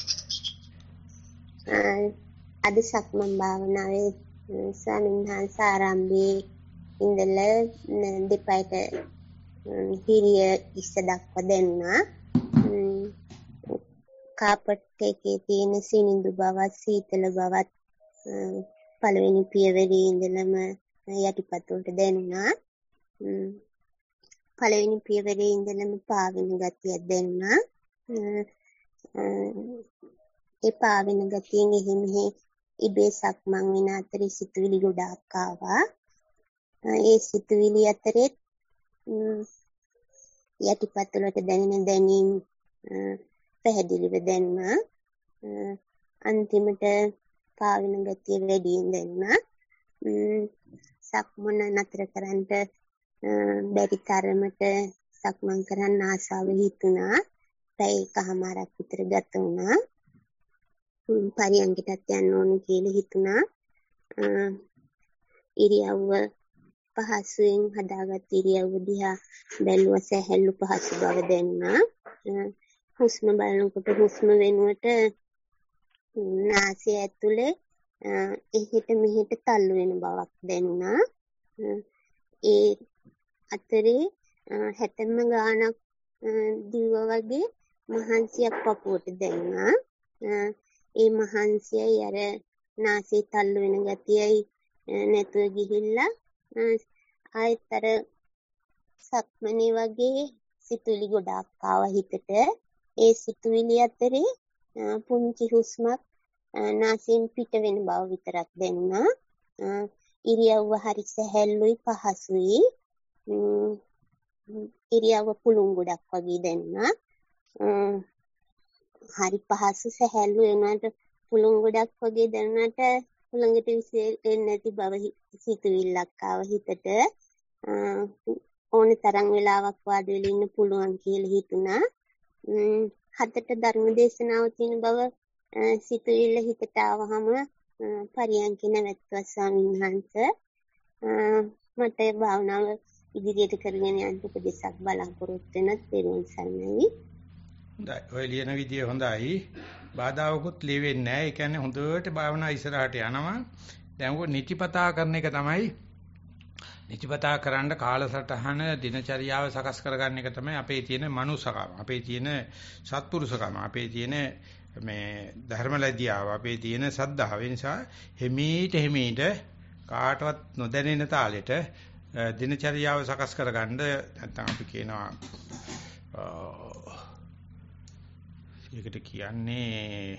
අද සක්මන් භාවනාවේ ස්වාමීන් වහන්සේ ආරම්භයේ ඉඳලා දෙපයට හිරිය ඉස්ස දක්වා දෙන්නා. කාපට් එකේ තියෙන සිනිඳු බවත් සීතල බවත් පළවෙනි පියවරේ ඉඳලම යටිපත් වලට දැනුණා. පළවෙනි පියවරේ ඉඳලම පාවෙන ගතියක් දැනුණා. ඒ පාවෙන ගතියෙන් එහෙම ඉබේ සක්මන් වෙන අතරේ සිතුවිලි ගොඩාක් ආවා. ඒ සිතුවිලි අතරේ යටිපත් වලට දැනෙන දැනීම් පැහැදිලිව දැනුණා. අන්තිමට පාවෙන ගතිය වැඩියෙන් දැනුණා. සක්මන නතර කරන්න බැරි තරමට සක්මන් කරන්න ආසාව හිතුණා. පැය එකමාරක් විතර ගත වුණා. පරියන්කටත් යන්න ඕන කියලා හිතුණා. ඉරියව්ව පහසුවෙන් හදාගත් ඉරියව්ව දිහා බැලුවා සැහැල්ලු පහසු බව දැනුණා. හුස්ම බලනකොට හුස්ම වෙනුවට නාසය ඇතුලේ එහෙට මෙහෙට තල්ලු වෙන බවක් දැනුණා. ඒ අතරේ 60ම ගාණක් දිව්වා වගේ මහන්සියක් පපුවට දැනුණා. ඒ මහන්සියයි අර නාසයේ තල්ලු වෙන ගතියයි නැතුව ගිහිල්ලා ආයෙත් අර සක්මනේ වගේ සිතුවිලි ගොඩාක් ආවා හිතට. ඒ සිතුවිලි අතරේ පුංචි හුස්මක් නාසයෙන් පිට වෙන බව විතරක් දැනුණා. ඉරියව්ව හරි සැහැල්ලුයි පහසුයි. ඉරියව්ව පුළුන් ගොඩක් වගේ දැනුණා. හරි පහසු සැහැල්ලු වෙනාට පුළුන් ගොඩක් වගේ දැනුණාට උලඟට විශ්ලේෂණය නැති බව සිතුවිල්ලක් ආව හිතට. ඕන තරම් වෙලාවක් වාඩි වෙලා ඉන්න පුළුවන් කියලා හිතුණා. හතට ධර්ම දේශනාව තියෙන බව සිතුවිල්ල හිතට ආවහම පරියන්ක නැවැත්තුවා ස්වාමීන් වහන්සේ. මට භාවනාව ඉදිරියට කරගෙන යන්න උපදෙසක් බලාපොරොත්තු වෙනත් පෙරවන් සරණයි. හොඳයි. ඔය ලියන විදිය හොඳයි. බාධාවකුත් ලියෙන්නේ නැහැ. ඒ කියන්නේ හොඳට භාවනා ඉස්සරහට යනවා. දැන් ඔක නිතිපතා කරන එක තමයි නිතිපතා කරන්න කාලසටහන දිනචරියාව සකස් කරගන්න එක තමයි අපේ තියෙන මනුස්සකම. අපේ තියෙන සත්පුරුෂකම. අපේ තියෙන මේ ධර්මලදියාව. අපේ තියෙන සද්ධාව. ඒ නිසා හිමීට කාටවත් නොදැනෙන තාලෙට දිනචරියාව සකස් කරගන්න නැත්නම් අපි කියනවා ඒකට කියන්නේ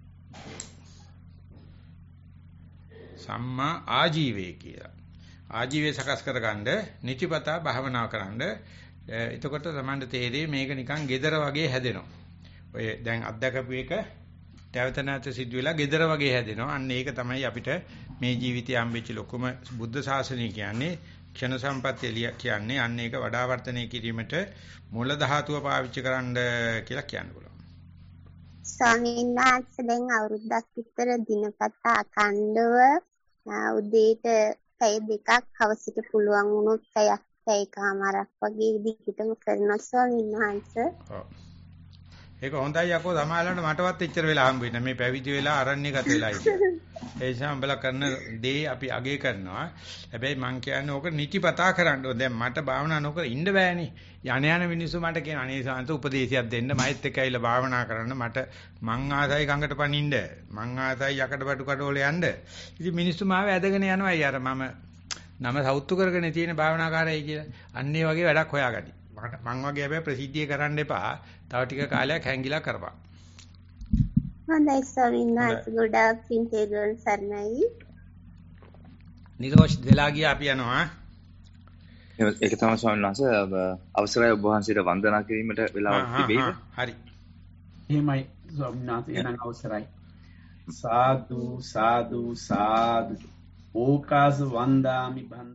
සම්මා ආජීවය කියලා. ආජීවය සකස් කරගන්න නිතිපතා භාවනා කරන්න. එතකොට තමයි තේරෙන්නේ මේක නිකන් gedara වගේ හැදෙනවා. ඔය දැන් අත්දකපු එක නැවත නැවත සිද්ධ වෙලා gedara වගේ හැදෙනවා. අන්න ඒක තමයි අපිට මේ ජීවිතය හම්බෙච්ච ලොකුම බුද්ධ ශාසනය කියන්නේ. ක්ෂණ සම්පත්තිය කියන්නේ අන්න ඒක වඩා වර්ධනය කිරීමට මූල ධාතුව පාවිච්චි කරන්න කියලා කියන්න පුළුවන්. ස්වාමීන් වහන්සේ දැන් අවුරුද්දක් විතර දිනපතා අඛණ්ඩව උදේට පැය දෙකක් හවසට පුළුවන් වුණොත් පැයකමාරක් වගේ දිගටම කරනවා ස්වාමීන් වහන්සේ. ඒක හොඳයි යකෝ සමාලලට මටවත් එච්චර වෙලා හම්බ වෙන්නේ මේ පැවිදි වෙලා අරණ්‍යගත වෙලා ඉන්නේ. ඒ නිසා උඹලා කරන දේ අපි අගය කරනවා. හැබැයි මං කියන්නේ ඕක නිතිපතා කරන්න ඕනේ. දැන් මට භාවනා නොකර ඉන්න බෑනේ. යණ මිනිස්සු මට කියන අනේ සාන්ත උපදේශයක් දෙන්න මයිත් එක්ක ඇවිල්ලා භාවනා කරන්න මට මං ආසයි ගඟට පනින්න. මං ආසයි යකඩ බටු කඩෝල යන්න. ඉතින් මිනිස්සු මාව ඇදගෙන යනවායි අර මම නම සෞතු කරගෙන තියෙන භාවනාකාරයයි කියලා. අන්න ඒ වගේ වැඩක් හොයාගනි. මං වගේ හැබැයි ප්‍රසිද්ධිය කරන්න එපා. තව ටික කාලයක් හැංගිලා කරපන්. හොඳයි ස්වාමීන් වහන්සේ ගොඩාක් පින් තේරුවන් සරණයි. නිරෝෂ් දෙලා ගියා අපි යනවා. ඒක තමයි ස්වාමීන් වහන්සේ අවසරයි ඔබ වහන්සේට වන්දනා කිරීමට වෙලාවක් තිබෙයිද? හරි. එහෙමයි ස්වාමීන් වහන්සේ එනං අවසරයි. සාදු සාදු සාදු. ඕකාස වන්දාමි බන්ත.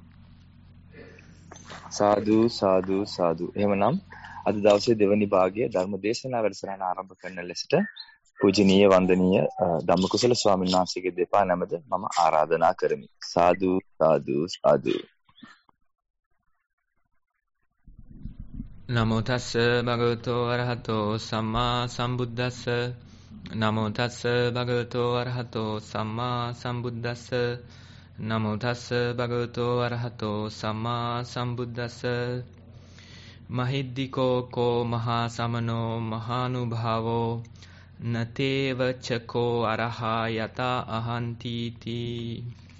සාදු සාදු සාදු. එහෙමනම් අද දවසේ දෙවැනි භාගයේ ධර්ම දේශනා වැඩසටහන ආරම්භ කරන ලෙසට පූජනීය වන්දනීය ධම්මකුසල ස්වාමීන් වහන්සේගේ දෙපා නැමද මම ආරාධනා කරමි. සාදු සාදු සාදු. නමෝ තස්ස භගවතෝ අරහතෝ සම්මා සම්බුද්දස්ස. නමෝ තස්ස භගවතෝ අරහතෝ සම්මා සම්බුද්දස්ස. නමෝ තස්ස භගවතෝ අරහතෝ සම්මා සම්බුද්දස්ස. මහිද්దికෝ කෝ මහා සමනෝ මහානුභාවෝ නතේව චකෝ අරහා යතා අහන්ති තී.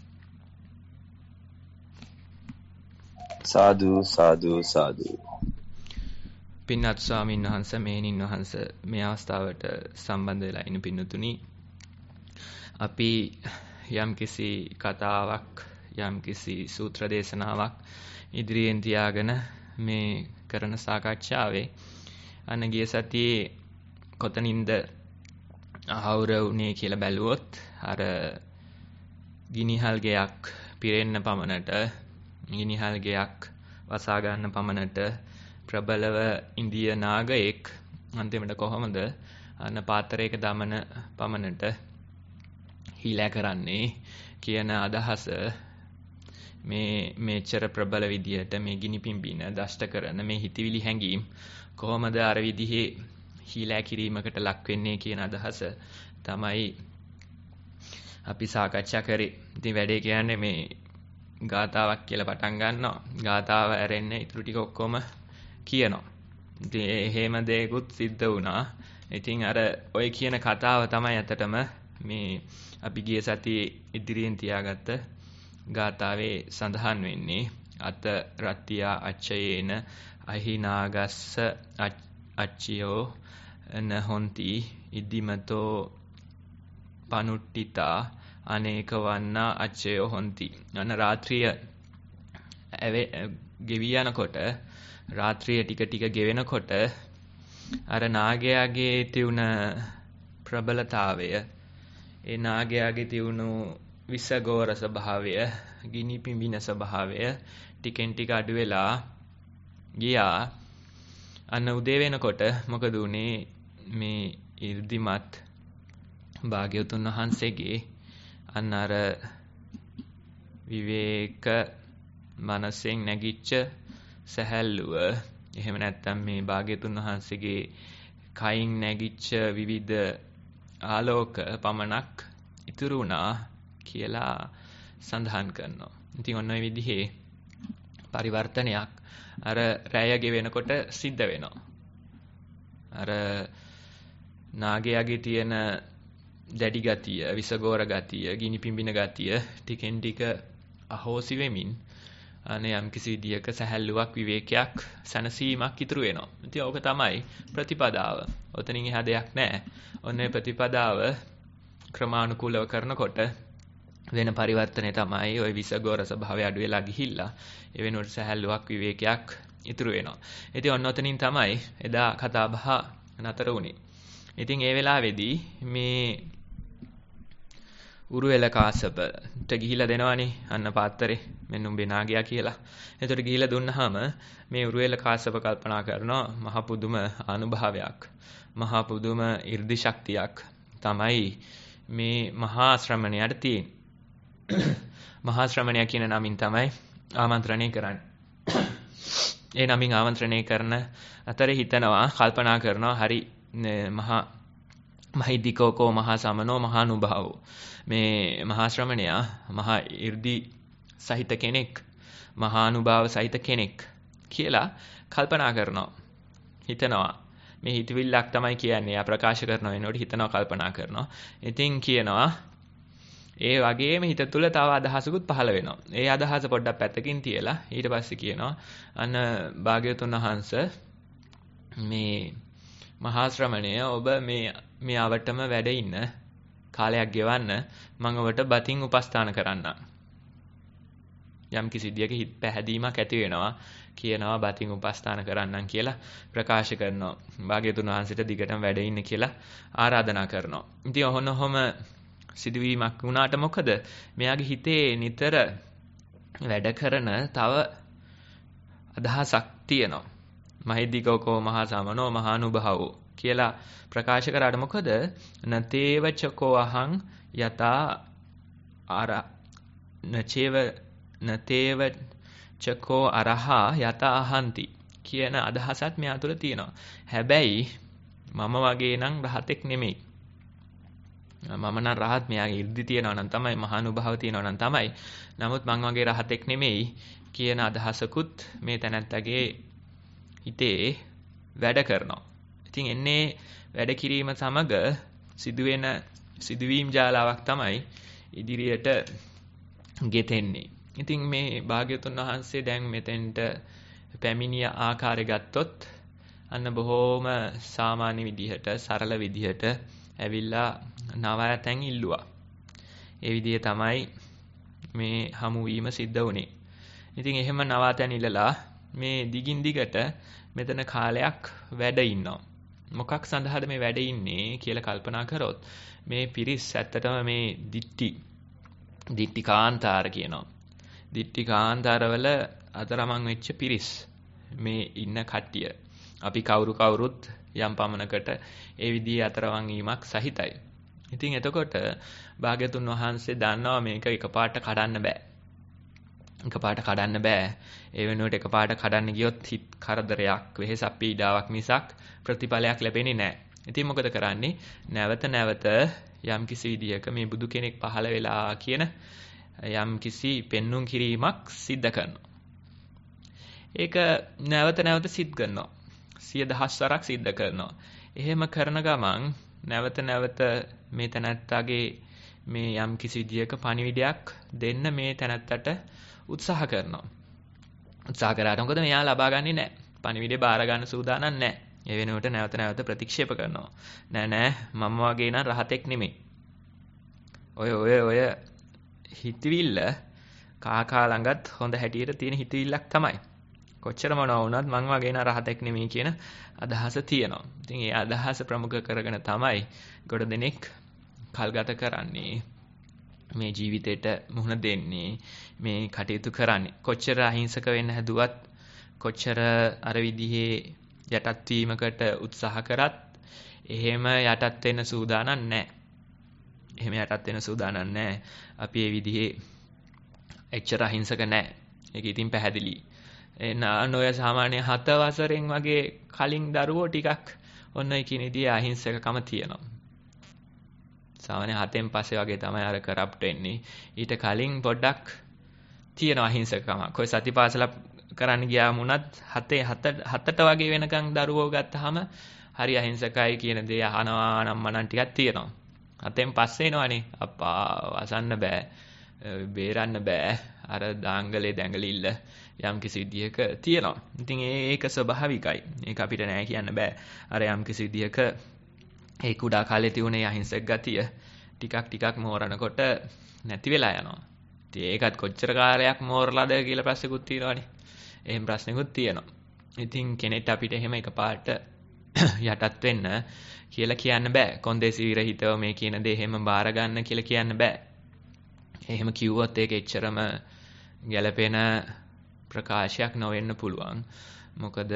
සාදු සාදු සාදු. පින්වත් ස්වාමීන් වහන්සේ මේනින් වහන්සේ මේ අවස්ථාවට සම්බන්ධ වෙලා ඉන්න පින්නතුනි, අපි යම්කිසි කතාවක් යම්කිසි සූත්‍ර දේශනාවක් ඉදිරියෙන් තියාගෙන මේ කරන සාකච්ඡාවේ අන්න ගිය සතියේ කොතනින්ද අහවුර වුණේ කියලා බැලුවොත් අර ගිනිහල් ගෙයක් පිරෙන්න පමණට ගිනිහල් ගෙයක් වසා ගන්න පමණට ප්‍රබලව ඉන්දිය නාගයෙක් අන්තිමට කොහොමද අන්න පාත්‍රයක දමන පමණට හීලා කරන්නේ කියන අදහස මේ මෙච්චර ප්‍රබල විදියට මේ ගිනි පිම්බින දෂ්ට කරන මේ හිතවිලි හැඟීම් කොහොමද අර විදිහේ හීලා කිරීමකට ලක් වෙන්නේ කියන අදහස තමයි අපි සාකච්ඡා කරේ. ඉතින් වැඩේ කියන්නේ මේ ගාතාවක් කියලා පටන් ගන්නවා. ගාතාව ඇරෙන්න ඉතුරු ටික ඔක්කොම කියනවා. ඉතින් එහෙම දෙයක්ත් සිද්ධ වුණා. ඉතින් අර ඔය කියන කතාව තමයි අතටම මේ අපි ගිය සතියේ ඉදිරියෙන් තියාගත්ත ගාතාවේ සඳහන් වෙන්නේ. අත රත්තියා අච්චයේන අහිනාගස්ස අච්චියෝ නහොන්ති ඉදිමතෝ පනුට්ටිතා අනේක වන්නා අච්චයෝ හොන්ති. අන රාත්‍රිය ගෙවි යනකොට රාත්‍රිය ටික ටික ගෙවෙනකොට අර නාගයාගේ තියුණ ප්‍රබලතාවය, ඒ නාගයාගේ තියුණු විසගෝර ස්වභාවය, ගිනි පිඹින ස්වභාවය ටිකෙන් ටික අඩු වෙලා ගියා. අන්න උදේ වෙනකොට මොකද උනේ? මේ 이르දිමත් භාග්‍යවතුන් වහන්සේගේ අන්න අර විවේක මනසෙන් නැගිච්ච සැහැල්ලුව, එහෙම නැත්නම් මේ භාග්‍යවතුන් වහන්සේගේ කයින් නැගිච්ච විවිධ ආලෝක පමණක් ඉතුරු වුණා කියලා සඳහන් කරනවා. ඉතින් ඔන්න ඔය විදිහේ පරිවර්තනයක් අර රැය ගෙවෙනකොට සිද්ධ වෙනවා. අර නාගයාගේ තියෙන දැඩි ගතිය, විසගෝර ගතිය, ගිනි පිඹින ගතිය ටිකෙන් ටික අහෝසි වෙමින් අනේ යම් කිසි විදියක සැහැල්ලුවක්, විවේකයක්, සැනසීමක් ඉතුරු වෙනවා. ඉතින් ඕක තමයි ප්‍රතිපදාව. ඔතනින් එහා දෙයක් නැහැ. ඔන්නේ ප්‍රතිපදාව ක්‍රමානුකූලව කරනකොට වෙන පරිවර්තනය තමයි ওই විසගෝර ස්වභාවය අඩු වෙලා ගිහිල්ලා ඒ වෙනුවට සැහැල්ලුවක්, විවේකයක් ඉතුරු වෙනවා. ඉතින් ඔන්න ඔතනින් තමයි එදා කතා බහ නතර වුණේ. ඉතින් ඒ වෙලාවේදී මේ උරුවෙල කාසපට ගිහිලා දෙනවනේ අන්න පාත්තරේ මෙන්න උඹේ නාගයා කියලා. එතකොට ගිහිලා දුන්නාම මේ උරුවෙල කාසප කල්පනා කරනවා මහ පුදුම අනුභවයක්, මහ පුදුම 이르දි ශක්තියක් තමයි මේ මහා ශ්‍රමණයාට තියෙන්නේ. මහා ශ්‍රමණයා කියන නමින් තමයි ආමන්ත්‍රණය කරන්නේ. ඒ නමින් ආමන්ත්‍රණය කරන අතරේ හිතනවා, කල්පනා කරනවා හරි මහා මහිද්దికෝකෝ මහා සමනෝ මහා නුභාවෝ. මේ මහා ශ්‍රමණයා මහා 이르දි සහිත කෙනෙක්, මහා අනුභව සහිත කෙනෙක් කියලා කල්පනා කරනවා. හිතනවා. මේ හිතවිල්ලක් තමයි කියන්නේ. යා ප්‍රකාශ කරනවා එනකොට හිතනවා, කල්පනා කරනවා. ඉතින් කියනවා ඒ වගේම හිත තුළ තව අදහසකුත් පහළ වෙනවා. ඒ අදහස පොඩ්ඩක් පැත්තකින් තියලා ඊට පස්සේ කියනවා අන්න භාග්‍යවතුන් වහන්සේ මේ මහා ශ්‍රමණය ඔබ මේ අවටම වැඩ ඉන්න කාලයක් ගෙවන්න මම ඔබට බතින් උපස්ථාන කරන්නම්. යම් කිසි විදියක හිත පැහැදීමක් ඇති වෙනවා. කියනවා බතින් උපස්ථාන කරන්නම් කියලා ප්‍රකාශ කරනවා. භාග්‍යවතුන් වහන්සේට දිගටම වැඩ ඉන්න කියලා ආරාධනා කරනවා. ඉතින් ඔහොම සිදුවීමක් වුණාට මොකද මෙයාගේ හිතේ නිතර වැඩ කරන තව අදහසක් තියෙනවා. මහිද්దికෝකෝ මහා සමනෝ මහානුභාවෝ කියලා ප්‍රකාශ කරාට මොකද නතේව චකෝ අහං යතා ආර නතේව චකෝ අරහා යතා අහන්ති කියන අදහසත් මෙයා තුළ තියෙනවා. හැබැයි මම වගේ නම් රහතෙක් නෙමෙයි. මම නම් රහත්, මෙයාගේ 이르දි තියනවා නම් තමයි, මහානුභාව තියනවා නම් තමයි. නමුත් මං වගේ රහතෙක් නෙමෙයි කියන අදහසකුත් මේ තැනැත්තගේ හිතේ වැඩ කරනවා. ඉතින් එන්නේ වැඩ කිරීම සමග සිදුවෙන සිදුවීම් ජාලාවක් තමයි ඉදිරියට ගෙතෙන්නේ. ඉතින් මේ භාග්‍යවතුන් වහන්සේ දැන් මෙතෙන්ට පැමිණිය ආකාරය ගත්තොත් අන්න බොහෝම සාමාන්‍ය විදිහට, සරල විදිහට ඇවිල්ලා නවතැන් ඉල්ලුවා. ඒ විදිය තමයි මේ හමු වීම සිද්ධ වුණේ. ඉතින් එහෙම නවතැන් ඉල්ලලා මේ දිගින් දිගට මෙතන කාලයක් වැඩ ඉන්නවා. මොකක් සඳහාද මේ වැඩ ඉන්නේ කියලා කල්පනා කරොත් මේ පිරිස් ඇත්තටම මේ දිට්ටි කාන්තාර කියනවා. දිට්ටි කාන්තාරවල අතරමං වෙච්ච පිරිස් මේ ඉන්න කට්ටිය. අපි කවුරුත් යම් පමණකට ඒ විදිහේ අතරමං වීමක් සහිතයි. ඉතින් එතකොට භාග්‍යතුන් වහන්සේ දන්නවා මේක එකපාරට කඩන්න බෑ. එකපාරට කඩන්න බෑ. ඒ වෙනුවට එකපාරට කඩන්න ගියොත් හිත කරදරයක්, වෙහෙසක්, පීඩාවක් මිසක් ප්‍රතිඵලයක් ලැබෙන්නේ නැහැ. ඉතින් මොකද කරන්නේ? නැවත නැවත යම් කිසි විදියක මේ බුදු කෙනෙක් පහළ වෙලා කියන යම් කිසි පෙන්눔 කිරීමක් සිද්ධ කරනවා. ඒක නැවත නැවත සිද්ධ කරනවා. 100,000 වරක් සිද්ධ කරනවා. එහෙම කරන ගමන් නැවත නැවත මේ තැනැත්තාගේ මේ යම් කිසි විදියක පණිවිඩයක් දෙන්න මේ තැනැත්තට උත්සාහ කරනවා. උත්සාහ කරාට මොකද මෙයා ලබා ගන්නේ නැහැ. පණිවිඩේ බාර ගන්න සූදානම් නැහැ. ඒ වෙනුවට නැවත නැවත ප්‍රතික්ෂේප කරනවා. නෑ මම වගේ නම් රහතෙක් නෙමෙයි. ඔය හිතවිල්ල කාකා ළඟත් හොඳ හැටියට තියෙන හිතවිල්ලක් තමයි. කොච්චර මොනවා වුණත් මං වගේ නම් රහතෙක් නෙමෙයි කියන අදහස තියෙනවා. ඉතින් ඒ අදහස ප්‍රමුඛ කරගෙන තමයි ගොඩ දෙනෙක් කල්ගත කරන්නේ. මේ ජීවිතේට මුහුණ දෙන්නේ, මේ කටයුතු කරන්නේ. කොච්චර අහිංසක වෙන්න හැදුවත්, කොච්චර අර විදිහේ යටත් වීමකට උත්සාහ කරත් එහෙම යටත් වෙන්න සූදානම් නැහැ. අපි මේ විදිහේ එච්චර අහිංසක නැහැ. ඒක ඉතින් පැහැදිලි. ඔය සාමාන්‍ය 7 වසරෙන් වගේ කලින් දරුවෝ ටිකක් ඔන්න ඒ කියන විදිහේ අහිංසකකම තියෙනවා. සාමාන්‍ය 7න් පස්සේ වගේ තමයි අර කරප්ට් වෙන්නේ. ඊට කලින් පොඩ්ඩක් තියෙනවා අහිංසකකමක්. ඔය සතිපාසලක් කරන්න ගියාම උනත් 7ට වගේ වෙනකන් දරුවෝ ගත්තාම හරි අහිංසකයි කියන දේ අහනවා නම් ටිකක් තියෙනවා. 7න් පස්සේ එනවනේ අප්පා වසන්න බෑ. බේරන්න බෑ. අර දාංගලේ දැඟලිල්ල යම් කිසි විදියක තියෙනවා. ඉතින් ඒක ස්වභාවිකයි. ඒක අපිට නෑ කියන්න බෑ. අර යම් කිසි විදියක ඒ කුඩා කාලේ තියුනේ අහිංසක ගතිය ටිකක් මෝරනකොට නැති වෙලා යනවා. ඉතින් ඒකත් කොච්චර කාලයක් මෝරලාද කියලා ප්‍රශ්නකුත් තියෙනවානේ. එහෙම ප්‍රශ්නකුත් තියෙනවා. ඉතින් කෙනෙක්ට අපිට එහෙම එකපාරට යටත් වෙන්න කියලා කියන්න බෑ. කොන්දේසි විරහිතව මේ කියන දේ එහෙම බාර ගන්න කියලා කියන්න බෑ. එහෙම කිව්වොත් ඒක එච්චරම ගැළපෙන ප්‍රකාශයක් නොවෙන්න පුළුවන්. මොකද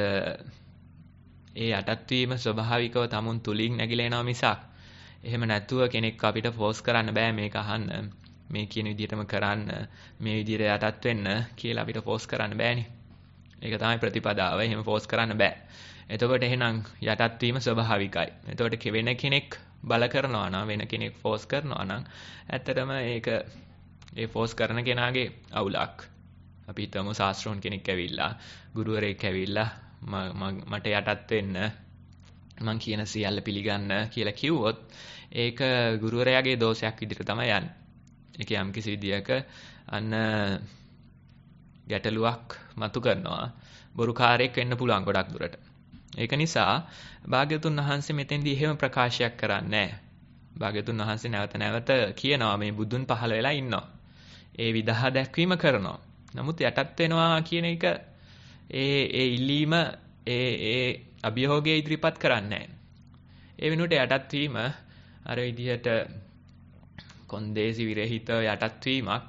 ඒ යටත් වීම ස්වභාවිකව තමුන් තුලින් නැగిලා එනවා මිසක් එහෙම නැතුව කෙනෙක් අපිට ෆෝස් කරන්න බෑ මේක අහන්න. මේ කියන විදිහටම කරන්න, මේ විදිහට යටත් වෙන්න කියලා අපිට ෆෝස් කරන්න බෑනේ. ඒක තමයි ප්‍රතිපදාව. එහෙම ෆෝස් කරන්න බෑ. එතකොට එහෙනම් යටත් වීම ස්වභාවිකයි. එතකොට වෙන කෙනෙක් බල කරනවා නම්, වෙන කෙනෙක් ෆෝස් කරනවා නම් ඇත්තටම ඒක ඒ ෆෝස් කරන කෙනාගේ අවුලක්. අපි හිතමු ශාස්ත්‍රෝන් කෙනෙක් ඇවිල්ලා, ගුරුවරයෙක් ඇවිල්ලා මට යටත් වෙන්න, මං කියන සියල්ල පිළිගන්න කියලා කිව්වොත් ඒක ගුරුවරයාගේ දෝෂයක් විදිහට තමයි යන්නේ. ඒක යම් කිසි විදියක අන්න ගැටලුවක් මතු කරනවා. බොරුකාරයෙක් වෙන්න පුළුවන් ගොඩක් දුරට. ඒක නිසා භාග්‍යවතුන් වහන්සේ මෙතෙන්දී එහෙම ප්‍රකාශයක් කරන්නේ නැහැ. භාග්‍යවතුන් වහන්සේ නැවත කියනවා මේ බුදුන් පහළ වෙලා ඉන්නවා. ඒ විදහා දැක්වීම කරනවා. නමුත් යටත් වෙනවා කියන එක ඒ ඉල්ලීම ඒ අභියෝගය ඉදිරිපත් කරන්නේ නැහැ. ඒ වෙනුවට යටත් වීම අර විදිහට කොන්දේසි විරහිත යටත් වීමක්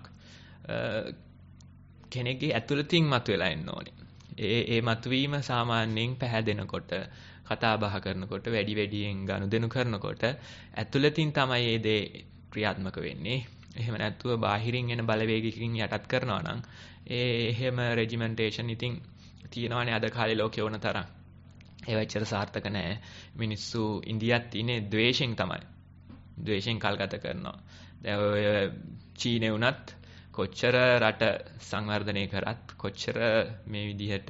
කෙනෙක්ගේ ඇතුළතින් මතුවලා එන්න ඕනේ. ඒ මතුවීම සාමාන්‍යයෙන් පැහැදෙනකොට, කතා බහ කරනකොට, වැඩියෙන් ගනුදෙනු කරනකොට ඇතුළතින් තමයි මේ දේ ක්‍රියාත්මක වෙන්නේ. එහෙම නැත්තුව බාහිරින් එන බලවේගයකින් යටත් කරනවා නම් එහෙම රෙජිමෙන්ටේෂන් ඉතින් තියෙනවානේ අද කාලේ ලෝකේ ඕන තරම්. ඒව ඇත්තට සාර්ථක නැහැ. මිනිස්සු ඉන්දියාත් ඉන්නේ ද්වේෂයෙන් තමයි. ද්වේෂයෙන් කල්ගත කරනවා. දැන් ඔය චීනේ වුණත් කොච්චර රට සංවර්ධනය කරත්, කොච්චර මේ විදිහට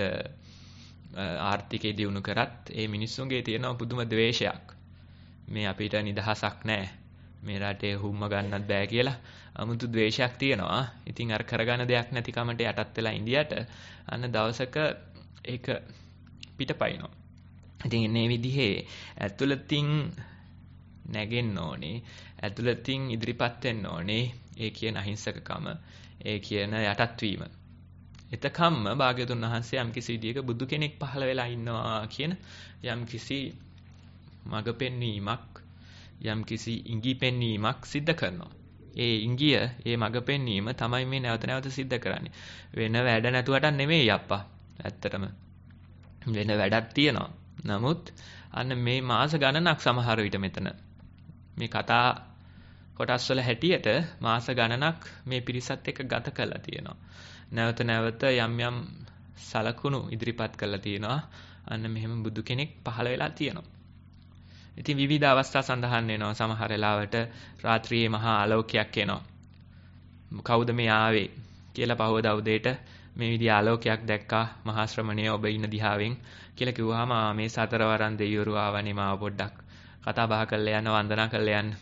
ආර්ථිකය දියුණු කරත් ඒ මිනිස්සුන්ගේ තියෙන පුදුම ද්වේෂයක්. මේ අපිට නිදහසක් නැහැ. මේ රටේ හුම්ම ගන්නත් බෑ කියලා 아무තු ද්වේෂයක් තියෙනවා. ඉතින් අර කරගන්න දෙයක් නැති කමට යටත් වෙලා ඉන්දියට අන්න දවසක ඒක පිටපයින්නවා. ඉතින් මේ විදිහේ ඇතුළතින් නැගෙන්න ඕනේ. ඇතුළතින් ඉදිරිපත් වෙන්න ඕනේ. ඒ කියන අහිංසකකම, ඒ කියන යටත් වීම. එතකම්ම භාග්‍යවතුන් වහන්සේ යම්කිසි විදියක බුදු කෙනෙක් පහළ වෙලා ඉන්නවා කියන යම්කිසි මඟ පෙන්වීමක්, යම්කිසි ඉඟි පෙන්වීමක් සිද්ධ කරනවා. ඒ ඉඟිය, ඒ මඟ පෙන්වීම තමයි මේ නැවත සිද්ධ කරන්නේ. වෙන වැඩ නැතුවට නෙමෙයි අප්පා. ඇත්තටම වෙන වැඩක් තියෙනවා. නමුත් අන්න මේ මාස ගණනක් සමහර විට මෙතන මේ කතා කොටස් වල හැටියට මාස ගණනක් මේ පිරිසත් එක්ක ගත කරලා තියෙනවා. නැවත යම් සලකුණු ඉදිරිපත් කරලා තියෙනවා. අන්න මෙහෙම බුදු කෙනෙක් පහළ වෙලා තියෙනවා. ඉතින් විවිධ අවස්ථා සඳහන් වෙනවා. සමහර වෙලාවට රාත්‍රියේ මහා ආලෝකයක් එනවා. කවුද මේ ආවේ කියලා පහවදා උදේට මේ විදිහ ආලෝකයක් දැක්කා මහා ශ්‍රමණය ඔබ ඉන්න දිහාවෙන් කියලා කිව්වහම මේ සතරවරන් දෙවිවරු ආවනේ මාව පොඩ්ඩක් කතා බහ කරලා යන්න, වන්දනා කරලා යන්න.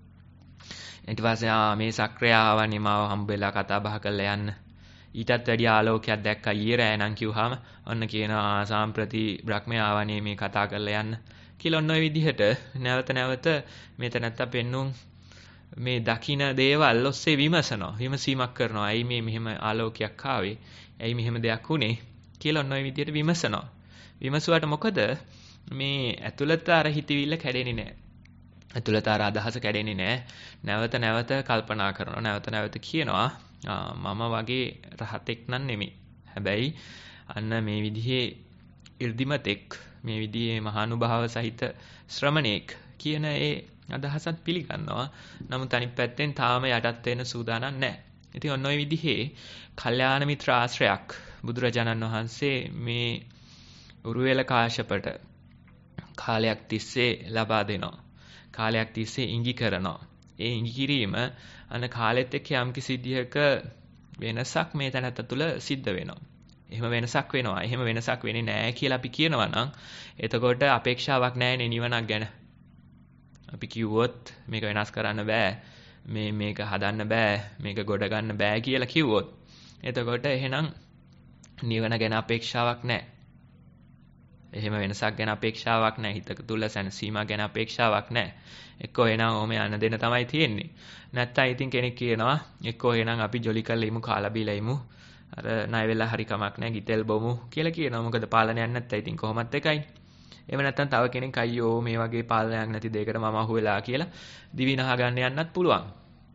ඊට පස්සේ මේ සක්‍රය ආවනේ මාව හම්බෙලා කතා බහ කරලා යන්න. ඊටත් වැඩි ආලෝකයක් දැක්කා ඊයේ රෑ නම් කිව්වහම ඔන්න කියනවා සාම්ප්‍රති බ්‍රහ්මයා ආවනේ මේ කතා කරලා යන්න කියලා. ඔන්න ඔය විදිහට නැවත මෙතනත් පෙන්නුම් මේ දකින දේවල් ඔස්සේ විමසීමක් කරනවා. ඇයි මේ මෙහෙම ආලෝකයක් ආවේ? ඇයි මෙහෙම දෙයක් වුනේ කියලා ඔන්න ඔය විදිහට විමසනවා. විමසුවාට මොකද මේ ඇතුළත අර හිතවිල්ල කැඩෙන්නේ නැහැ. ඇතුළත අර අදහස කැඩෙන්නේ නැහැ. නැවත කල්පනා කරනවා. නැවත කියනවා මම වගේ රහතෙක් නන් නෙමෙයි. හැබැයි අන්න මේ විදිහේ 이르දිමතෙක්, මේ විදිහේ මහානුභාව සහිත ශ්‍රමණෙක් කියන ඒ අදහසත් පිළිගන්නවා. නමුත් අනිත් පැත්තෙන් තාම යටත් වෙන සූදානම් නැහැ. ඉතින් ඔන්න ඔය විදිහේ කල්යාණ මිත්‍ර ආශ්‍රයක් බුදුරජාණන් වහන්සේ මේ උරුවෙල කාශ්‍යපට කාලයක් තිස්සේ ලබා දෙනවා. කාලයක් තිස්සේ ඉඟි කරනවා. ඒ ඉඟිකිරීම අන කාලෙත් එක්ක යම් කිසි විදිහක වෙනසක් මේ තැනත්ත තුළ සිද්ධ වෙනවා. එහෙම වෙනසක් වෙනවා. එහෙම වෙනසක් වෙන්නේ නැහැ කියලා අපි කියනවා නම් එතකොට අපේක්ෂාවක් නැහැනේ නිවනක් ගැන. අපි කිව්වොත් මේක වෙනස් කරන්න බෑ. මේක හදන්න බෑ. මේක ගොඩ ගන්න බෑ කියලා කිව්වොත් එතකොට එහෙනම් නිවන ගැන අපේක්ෂාවක් නැහැ. එහෙම වෙනසක් ගැන අපේක්ෂාවක් නැහැ. හිතක තුල සැනසීමක් ගැන අපේක්ෂාවක් නැහැ. එක්කෝ එනං ඕම යන්න දෙන්න තමයි තියෙන්නේ. නැත්තම් ඉතින් කෙනෙක් කියනවා එක්කෝ එනං අපි ජොලි කරලා ඉමු කාලා බීලා ඉමු. අර ණය වෙලා හරි කමක් නැහැ ගිතෙල් බොමු කියලා කියනවා. මොකද පාලනයක් නැත්නම් ඉතින් කොහොමත් එකයි. එහෙම නැත්තම් තව කෙනෙක් අයියෝ මේ වගේ පාලනයක් නැති දෙයකට මම අහුවෙලා කියලා දිවි නහ ගන්න යන්නත් පුළුවන්.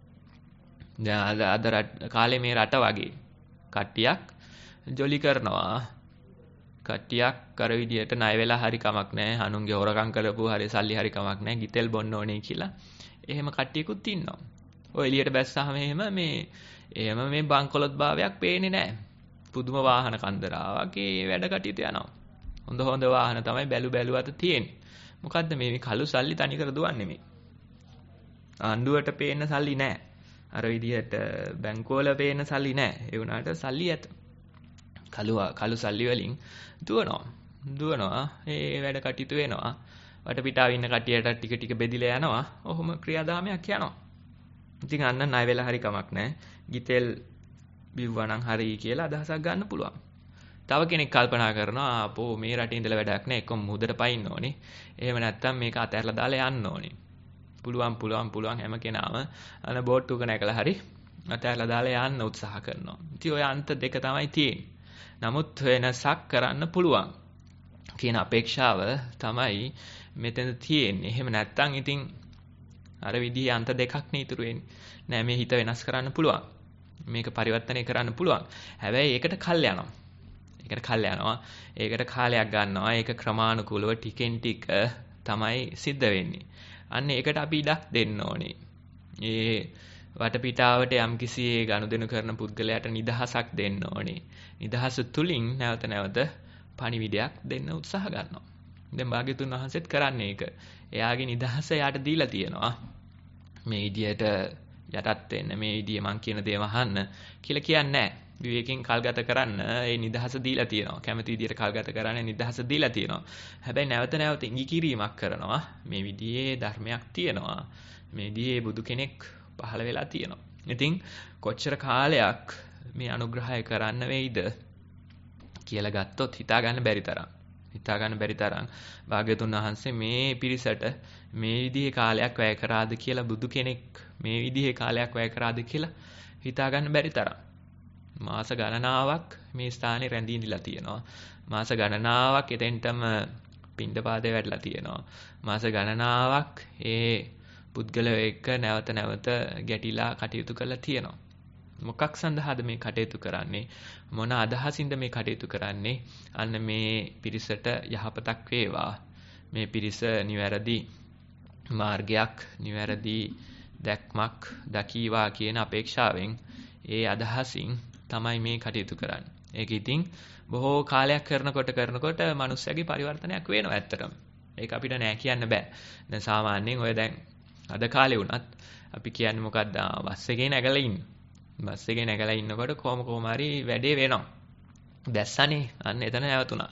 දැන් අද කාලේ මේ රට වගේ කට්ටියක් ජොලි කරනවා. කට්ටියක් කර විදියට ණය වෙලා හරි කමක් නැහැ. හනුන්ගේ හොරකම් කරපු හරි සල්ලි හරි කමක් නැහැ. ගිතෙල් බොන්න ඕනේ කියලා. එහෙම කට්ටියකුත් ඉන්නවා. ඔය එළියට බැස්සාම එහෙම මේ බංකොලොත් භාවයක් පේන්නේ නැහැ. පුදුම වාහන කන්දරා වගේ වැඩ කටයුතු යනවා. හොඳ වාහන තමයි බැලුවත තියෙන්නේ. මොකද්ද මේ කළු සල්ලි තනිකර දුවන්නේ මේ. ආණ්ඩුවට පේන්න සල්ලි නැහැ. අර විදියට බැංකුවල පේන්න සල්ලි නැහැ. ඒ වුණාට සල්ලි ඇත. කළු සල්ලි වලින් දුවනවා. ඒ වැඩ කටයුතු වෙනවා. වටපිටාව ඉන්න කට්ටියට ටික ටික බෙදිලා යනවා. ඔහොම ක්‍රියාදාමයක් යනවා. ඉතින් අන්න ණය වෙලා හරි කමක් නැහැ. ගිතෙල් බිව්වනම් හරි කියලා අදහසක් ගන්න පුළුවන්. තව කෙනෙක් කල්පනා කරනවා අපෝ මේ රටේ ඉඳලා වැඩක් නැහැ. එක්ක මුහුදට පයින්න ඕනේ. එහෙම නැත්නම් මේක අතහැරලා දාලා යන්න ඕනේ. පුළුවන් හැම කෙනාම අන බෝට්ටුක නැකලා හරි අතහැරලා දාලා යන්න උත්සාහ කරනවා. ඉතින් ඔය අන්ත දෙක තමයි තියෙන්නේ. නමුත් වෙනසක් කරන්න පුළුවන් කියන අපේක්ෂාව තමයි මෙතන තියෙන්නේ. එහෙම නැත්නම් ඉතින් අර විදිහේ අන්ත දෙකක් නේ ඉතුරු වෙන්නේ. නෑ මේ හිත වෙනස් කරන්න පුළුවන්. මේක පරිවර්තනය කරන්න පුළුවන්. හැබැයි ඒකට කල් යනවා. ඒකට කාලයක් ගන්නවා. ඒක ක්‍රමානුකූලව ටිකෙන් ටික තමයි සිද්ධ වෙන්නේ. අන්න ඒකට අපි ඉඩක් දෙන්න ඕනේ. ඒ වටපිටාවට යම්කිසි ගනුදෙනු කරන පුද්ගලයාට නිදහසක් දෙන්න ඕනේ. නිදහස තුලින් නැවත පණිවිඩයක් දෙන්න උත්සාහ ගන්නවා. දැන් භාග්‍යතුන් වහන්සේත් කරන්නේ ඒක. එයාගේ නිදහස එයාට දීලා තියෙනවා. මේ විදියට යටත් වෙන්න, මේ විදිය මං කියන දේ වහන්න කියලා කියන්නේ නැහැ. විවේකයෙන් කල්ගත කරන්න ඒ නිදහස දීලා තියෙනවා. කැමති විදියට කල්ගත කරන්න නිදහස දීලා තියෙනවා. හැබැයි නැවත ඉඟිකිරීමක් කරනවා. මේ විදියේ ධර්මයක් තියෙනවා. මේ විදියේ බුදු කෙනෙක් පහළ වෙලා තියෙනවා. ඉතින් කොච්චර කාලයක් මේ අනුග්‍රහය කරන්න වෙයිද කියලා ගත්තොත් හිතා ගන්න බැරි තරම් භාග්‍යතුන් වහන්සේ මේ පිරිසට මේ විදිහේ කාලයක් වැය කරාද කියලා බුදු කෙනෙක් මේ විදිහේ කාලයක් වැය කරාද කියලා හිතා ගන්න බැරි තරම් මාස ගණනාවක් මේ ස්ථානේ රැඳී ඉඳලා තියෙනවා. මාස ගණනාවක් එතෙන්ටම පින්ඩපාතේ වැඩලා තියෙනවා. මාස ගණනාවක් ඒ පුද්ගලයෝ එක්ක නැවත ගැටිලා කටයුතු කරලා තියෙනවා. මොකක් සඳහාද මේ කටයුතු කරන්නේ? මොන අදහසින්ද මේ කටයුතු කරන්නේ? අන්න මේ පිරිසට යහපතක් වේවා. මේ පිරිස නිවැරදි මාර්ගයක්, නිවැරදි දැක්මක් දකීවා කියන අපේක්ෂාවෙන් ඒ අදහසින් තමයි මේ කටයුතු කරන්නේ. ඒක ඉතින් බොහෝ කාලයක් කරනකොට මනුස්සයගේ පරිවර්තනයක් වෙනවා ඇත්තටම. ඒක අපිට නෑ කියන්න බෑ. දැන් සාමාන්‍යයෙන් ඔය දැන් අද කාලේ වුණත් අපි කියන්නේ මොකක්ද? බස් එකේ නැගලා ඉන්න. බස් එකේ නැගලා ඉන්නකොට කොහොම හරි වැඩේ වෙනවා. දැස්සනේ අන්න එතන නැවතුණා.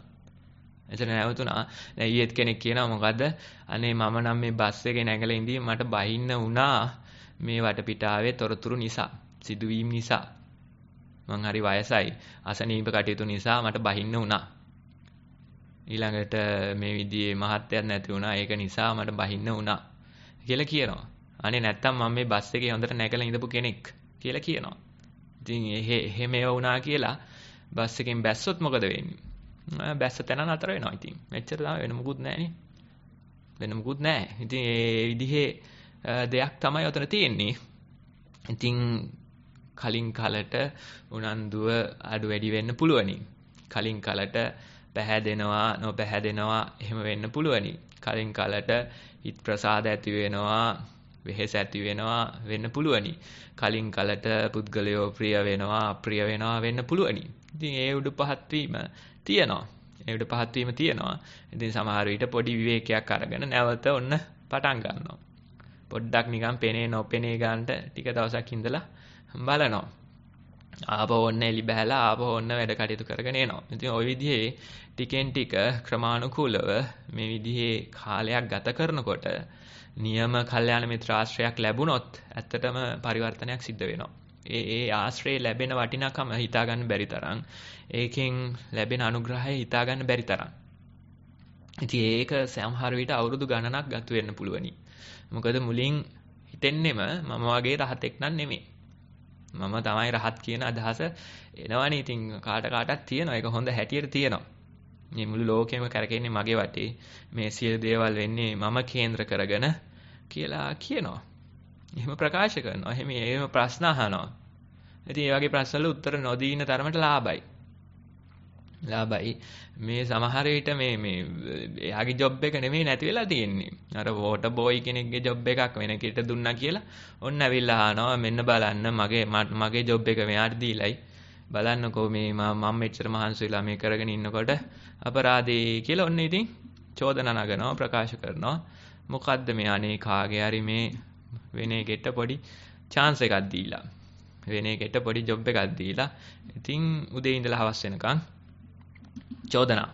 දැන් ඊයේත් කෙනෙක් කියනවා මොකද්ද? අනේ මම නම් මේ බස් එකේ නැගලා ඉඳී මට බහින්න වුණා මේ වටපිටාවේ තොරතුරු නිසා, සිදුවීම් නිසා. මං හරි වයසයි. අසනීප කටයුතු නිසා මට බහින්න වුණා. ඊළඟට මේ විදිහේ මහත්යක් නැති වුණා. ඒක නිසා මට බහින්න වුණා කියලා කියනවා. අනේ නැත්තම් මම මේ බස් එකේ හොඳට නැගලා ඉඳපු කෙනෙක් කියලා කියනවා. ඉතින් එහෙම වුණා කියලා බස් එකෙන් බැස්සොත් මොකද වෙන්නේ? බැස්ස තැන නතර වෙනවා ඉතින්. මෙච්චර තමයි වෙන මොකුත් නැහැ. ඉතින් ඒ විදිහේ දෙයක් තමයි උතන තියෙන්නේ. ඉතින් කලින් කාලට උනන්දුව අඩු වැඩි වෙන්න පුළුවනි. කලින් කාලට පැහැදෙනවා නොපැහැදෙනවා එහෙම වෙන්න පුළුවනි. කලින් කාලට හිත ප්‍රසාද ඇති වෙනවා, වෙහෙස ඇති වෙනවා වෙන්න පුළුවනි. කලින් කාලට පුද්ගලයෝ ප්‍රිය වෙනවා, අප්‍රිය වෙනවා වෙන්න පුළුවනි. ඉතින් ඒ උඩු පහත් වීම තියෙනවා. ඉතින් සමහර විට පොඩි විවේකයක් අරගෙන නැවත ඔන්න පටන් ගන්නවා. පොඩ්ඩක් නිකන් පෙනේ නොපෙනේ ගන්නට ටික දවසක් ඉඳලා බලනවා. ආපහු ඔන්න එලි බහැලා ආපහු ඔන්න වැඩ කටයුතු කරගෙන එනවා. ඉතින් ওই විදිහේ ටිකෙන් ටික ක්‍රමානුකූලව මේ විදිහේ කාලයක් ගත කරනකොට නියම කල්යාණ මිත්‍ර ආශ්‍රයයක් ලැබුණොත් ඇත්තටම පරිවර්තනයක් සිද්ධ වෙනවා. ඒ ආශ්‍රය ලැබෙන වටිනාකම හිතා ගන්න බැරි තරම් ඒකෙන් ලැබෙන අනුග්‍රහය හිතා ගන්න බැරි තරම්. ඉතින් ඒක සමහර විට අවුරුදු ගණනක් ගත වෙන්න පුළුවනි. මොකද මුලින් හිතෙන්නෙම මම වගේ රහතෙක් නන් නෙමෙයි. මම තමයි රහත් කියන අදහස එනවනේ. ඉතින් කාටත් තියෙනවා. ඒක හොඳ හැටියට තියෙනවා. මේ මුළු ලෝකෙම කරකෙන්නේ මගේ වටේ. මේ සියලු දේවල් වෙන්නේ මම කේන්ද්‍ර කරගෙන කියලා කියනවා. එහෙම ප්‍රකාශ කරනවා. එහෙම ප්‍රශ්න අහනවා. ඉතින් මේ වගේ ප්‍රශ්න වල උත්තර නොදීන තරමට ලාභයි. මේ සමහර විට මේ එයාගේ ජොබ් එක නෙමෙයි නැති වෙලා තියෙන්නේ. අර වෝටර් බෝයි කෙනෙක්ගේ ජොබ් එකක් වෙන කෙනෙක්ට දුන්නා කියලා ඔන්න ඇවිල්ලා අහනවා මෙන්න බලන්න මගේ ජොබ් එක මෙයාට දීලයි. බලන්නකෝ මේ මම මෙච්චර මහන්සි වෙලා මේ කරගෙන ඉන්නකොට අපරාධේ කියලා ඔන්න ඉතින් චෝදනා නගනවා ප්‍රකාශ කරනවා. මොකද්ද මේ අනේ කාගේ හරි මේ වෙන එකට පොඩි chance එකක් දීලා. වෙන එකට පොඩි ජොබ් එකක් දීලා. ඉතින් උදේ ඉඳලා හවස වෙනකන් චෝදනා.